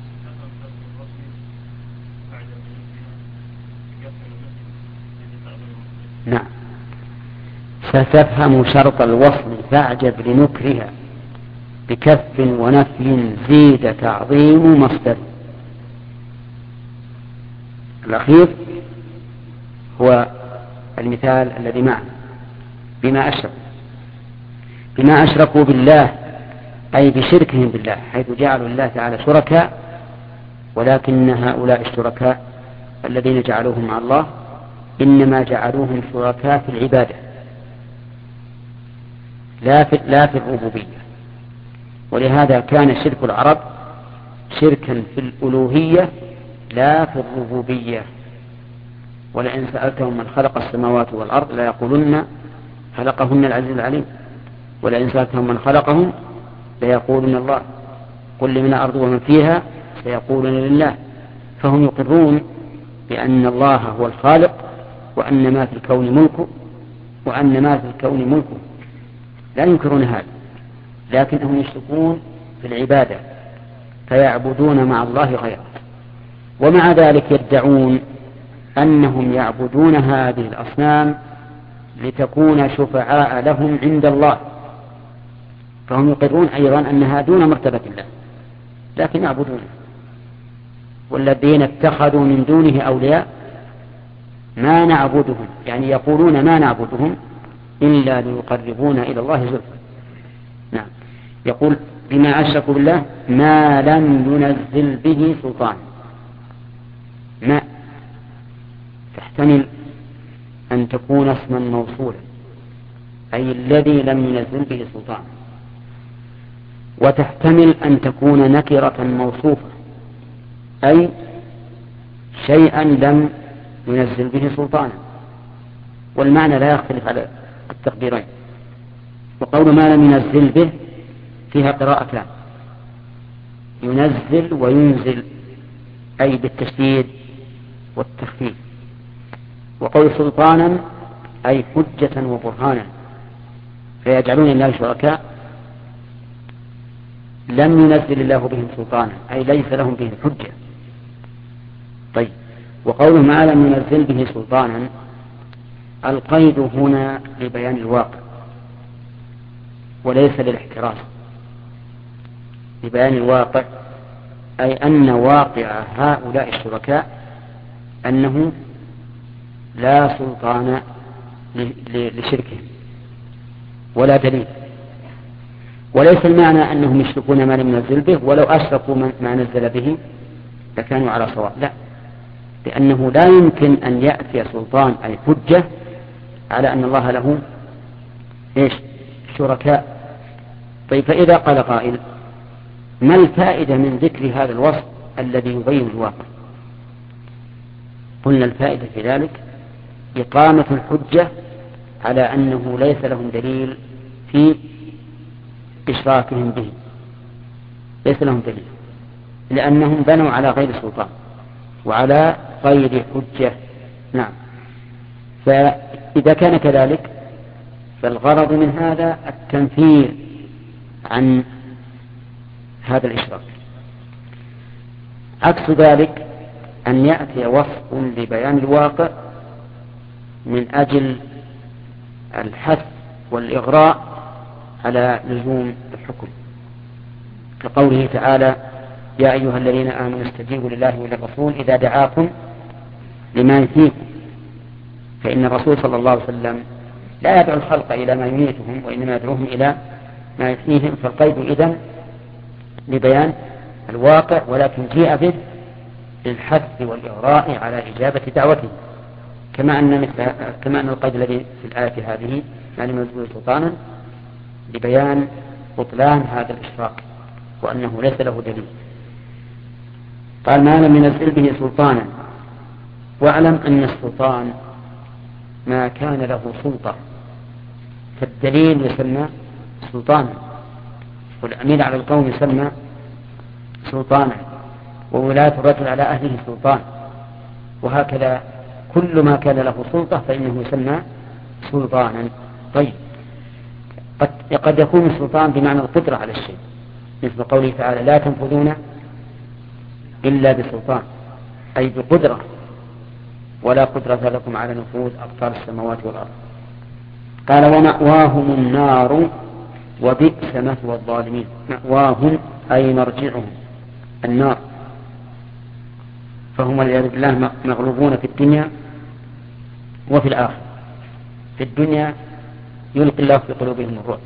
نعم ستفهم شرط الوصل فاعجب لنكرها بكف ونفي زيد تعظيم مصدر. الأخير هو المثال الذي معنا: بما أشركوا بالله، أي بشركهم بالله، حيث جعلوا الله تعالى شركاء، ولكن هؤلاء الشركاء الذين جعلوهم مع الله إنما جعلوهم شركاء في العبادة لا في الربوبية. ولهذا كان شرك العرب شركا في الألوهية لا في الربوبية. ولئن سألتهم من خلق السماوات والأرض لا يقولون خلقهن العزيز العليم، ولئن سألتهم من خلقهم ليقولون الله، قل لمن الأرض ومن فيها سيقولون لله. فهم يقرون بأن الله هو الخالق، وأن ما في الكون ملكه لا ينكرون هذا، لكنهم يشركون في العبادة فيعبدون مع الله غيره. ومع ذلك يدعون أنهم يعبدون هذه الأصنام لتكون شفعاء لهم عند الله، فهم يقرون أيضا أنها دون مرتبة الله لكن يعبدونه. والذين اتخذوا من دونه أولياء ما نعبدهم، يعني يقولون ما نعبدهم إلا ليقربونا إلى الله زلفى. نعم. يقول بما أشركوا بالله ما لم ينزل به سلطان. ما تحتمل أن تكون اسما موصولا، أي الذي لم ينزل به سلطان، وتحتمل أن تكون نكرة موصوفة، أي شيئا لم ينزل به سلطانا. والمعنى لا يختلف على التقديرين. وقول ما لم ينزل به فيها قراءتان: ينزل وينزل، أي بالتشديد والتخفيف. وقول سلطانا أي حجة وبرهانا، فيجعلون الله شركاء لم ينزل الله بهم سلطانا، أي ليس لهم به حجة. طيب، وقول ما لم ينزل به سلطانا القيد هنا لبيان الواقع وليس للاحتراز، لبيان الواقع، أي أن واقع هؤلاء الشركاء أنه لا سلطان لشركهم ولا دليل. وليس المعنى أنهم يشركون ما لم ينزل به، ولو أشركوا ما نزل به لكانوا على صواب، لا، لأنه لا يمكن أن يأتي سلطان أي حجة على أن الله له شركاء. طيب، فإذا قال قائل ما الفائدة من ذكر هذا الوصف الذي يبين الواقع؟ قلنا الفائدة في ذلك إقامة الحجة على أنه ليس لهم دليل في إشراكهم به، ليس لهم دليل، لأنهم بنوا على غير سلطان وعلى غير حجة نعم. فإذا كان كذلك فالغرض من هذا التنفير عن هذا الإشراك. عكس ذلك أن يأتي وصف لبيان الواقع من أجل الحث والإغراء على لزوم الحكم، كقوله تعالى: يا أيها الذين آمنوا استجيبوا لله وللرسول إذا دعاكم لما يحييكم. فإن الرسول صلى الله عليه وسلم لا يدعو الخلق إلى ما يميتهم، وإنما يدعوهم إلى ما يحييهم، فالقيد إذن لبيان الواقع، ولكن جيء به للحث والإغراء على إجابة دعوته، كما أن القيد الذي في الآية هذه ما لم يزول سلطانا لبيان بطلان هذا الإشراك وأنه ليس له دليل. قال: ما لم ينزل به سلطانا. واعلم أن السلطان ما كان له سلطة، فالدليل يسمى سلطانا، والأمير على القوم يسمى سلطانا، وولاية الرجل على أهله سلطان، وهكذا كل ما كان له سلطة فإنه يسمى سلطانا. طيب، قد يكون السلطان بمعنى القدرة على الشيء، مثل قوله تعالى: لا تنفذون إلا بسلطان، أي بقدرة، ولا قدرة لكم على نفوذ أقطار السماوات والأرض. قال: ومأواهم النار وبئس مثوى الظالمين. مأواهم أي مرجعهم النار، فهم والعياذ بالله مغلوبون في الدنيا وفي الآخرة. في الدنيا يلقي الله في قلوبهم الرعب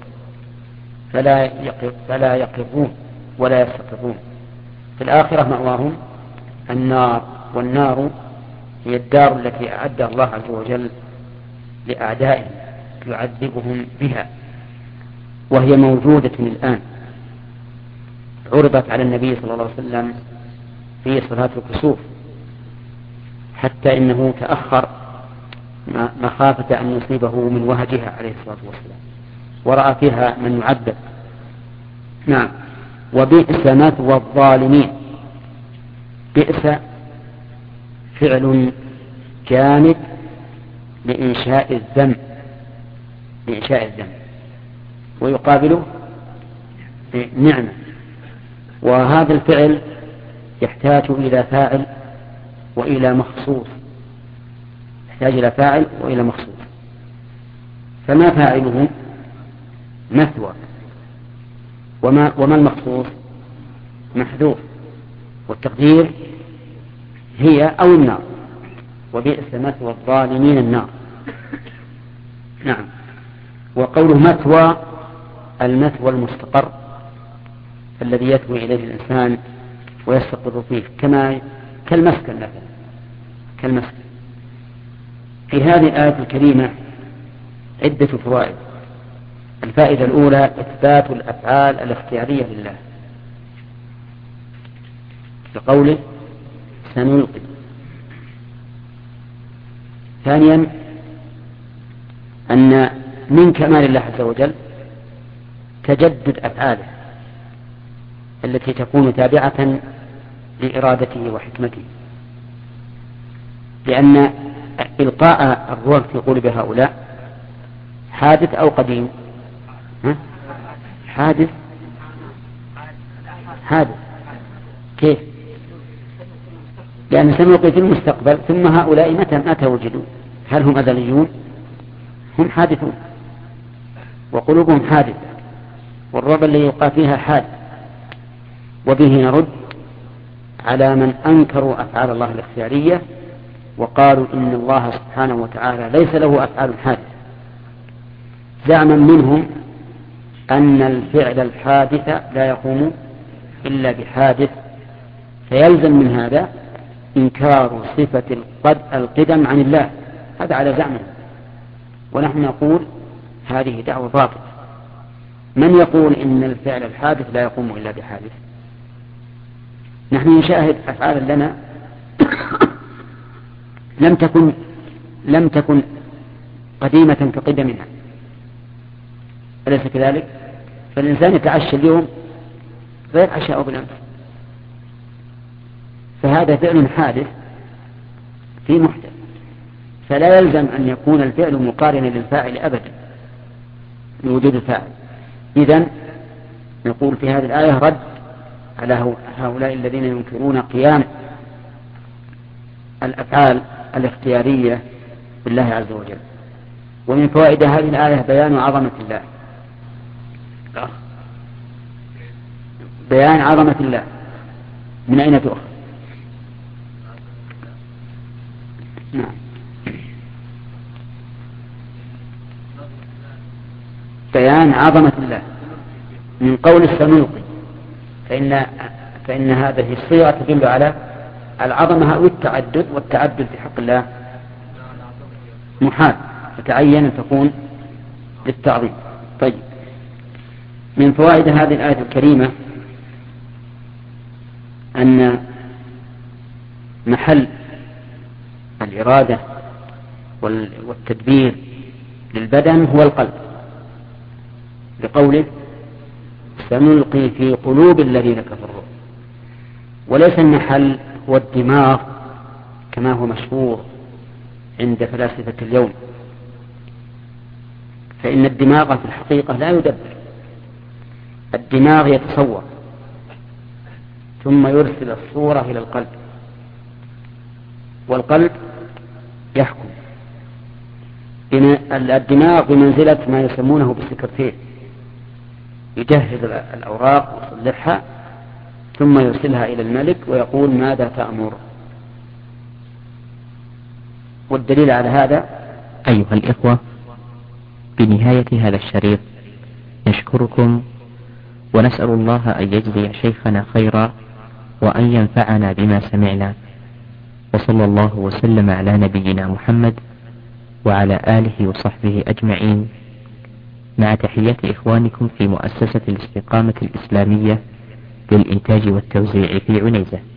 فلا يقرون ولا يستقرون. في الآخرة مأواهم النار، والنار هي الدار التي أعدها الله عز وجل لأعدائهم يعذبهم بها، وهي موجودة الآن. عرضت على النبي صلى الله عليه وسلم في صلاة الكسوف، حتى إنه تأخر مخافة أن يصيبه من وهجها عليه الصلاة والسلام، ورأى فيها من يعذب. نعم. وبئس مثوى الظالمين. بئس فعل جامد لإنشاء الذنب، ويقابله نعمة، وهذا الفعل يحتاج إلى فاعل وإلى مخصوص، فما فاعله؟ مثوى، وما المخصوص؟ محذوف، والتقدير هي أو النار. وبئس مثوى الظالمين النار. نعم. وقوله مثوى، المثوى المستقر الذي يثوي إليه الإنسان ويستقر فيه، كالمسكن مثلا، كالمسكن. في هذه الآية الكريمة عدة فوائد. الفائدة الأولى: إثبات الأفعال الاختيارية لله، بقوله سنلقي. ثانيا: أن من كمال الله عز وجل تجدد أفعاله التي تكون تابعة لإرادته وحكمته، لأن إلقاء الروح في قلوب هؤلاء حادث أو قديم؟ حادث. كيف؟ لأن سنلقي في المستقبل، ثم هؤلاء متى وجدوا؟ هل هم أزليون؟ هم حادثون، وقلوبهم حادثة، والرعب اللي يلقى فيها حادث. وبه نرد على من أنكروا أفعال الله الاختيارية وقالوا إن الله سبحانه وتعالى ليس له أفعال حادثة، زعما منهم أن الفعل الحادث لا يقوم إلا بحادث، فيلزم من هذا إنكار صفة القدم عن الله. هذا على زعمه، ونحن نقول هذه دعوة باطلة. من يقول إن الفعل الحادث لا يقوم إلا بحادث؟ نحن نشاهد أفعالا لنا لم تكن قديمة كقدمنا، أليس كذلك؟ فالإنسان يتعشى اليوم غير عشاء بالأمس، فهذا فعل حادث في محدث. فلا يلزم أن يكون الفعل مقارنا للفاعل أبدا لوجود الفاعل. إذن نقول في هذه الآية رد على هؤلاء الذين ينكرون قيام الأفعال الاختيارية بالله عز وجل. ومن فوائد هذه الآية بيان عظمة الله، بيان عظمة الله. من أين تؤخذ؟ نعم، بيان عظمة الله من قول السنلقي، فإن هذه الصيغة تدل على العظمة أو التعدد، والتعدد في حق الله محال، فتعين أن تكون للتعظيم. طيب، من فوائد هذه الآية الكريمة أن محل الإرادة والتدبير للبدن هو القلب، لقوله سنلقي في قلوب الذين كفروا، وليس المحل هو الدماغ كما هو مشهور عند فلاسفة اليوم، فإن الدماغ في الحقيقة لا يدبر، الدماغ يتصور ثم يرسل الصورة إلى القلب، والقلب يحكم. الدماغ بمنزلة ما يسمونه بالسكرتير، يجهز الأوراق ويصلحها ثم يرسلها إلى الملك ويقول ماذا تأمر. والدليل على هذا أيها الإخوة، بنهاية هذا الشريط نشكركم ونسأل الله أن يجزي شيخنا خيرا وأن ينفعنا بما سمعنا، وصلى الله وسلم على نبينا محمد وعلى آله وصحبه أجمعين، مع تحيات إخوانكم في مؤسسة الاستقامة الإسلامية للإنتاج والتوزيع في عنيزة.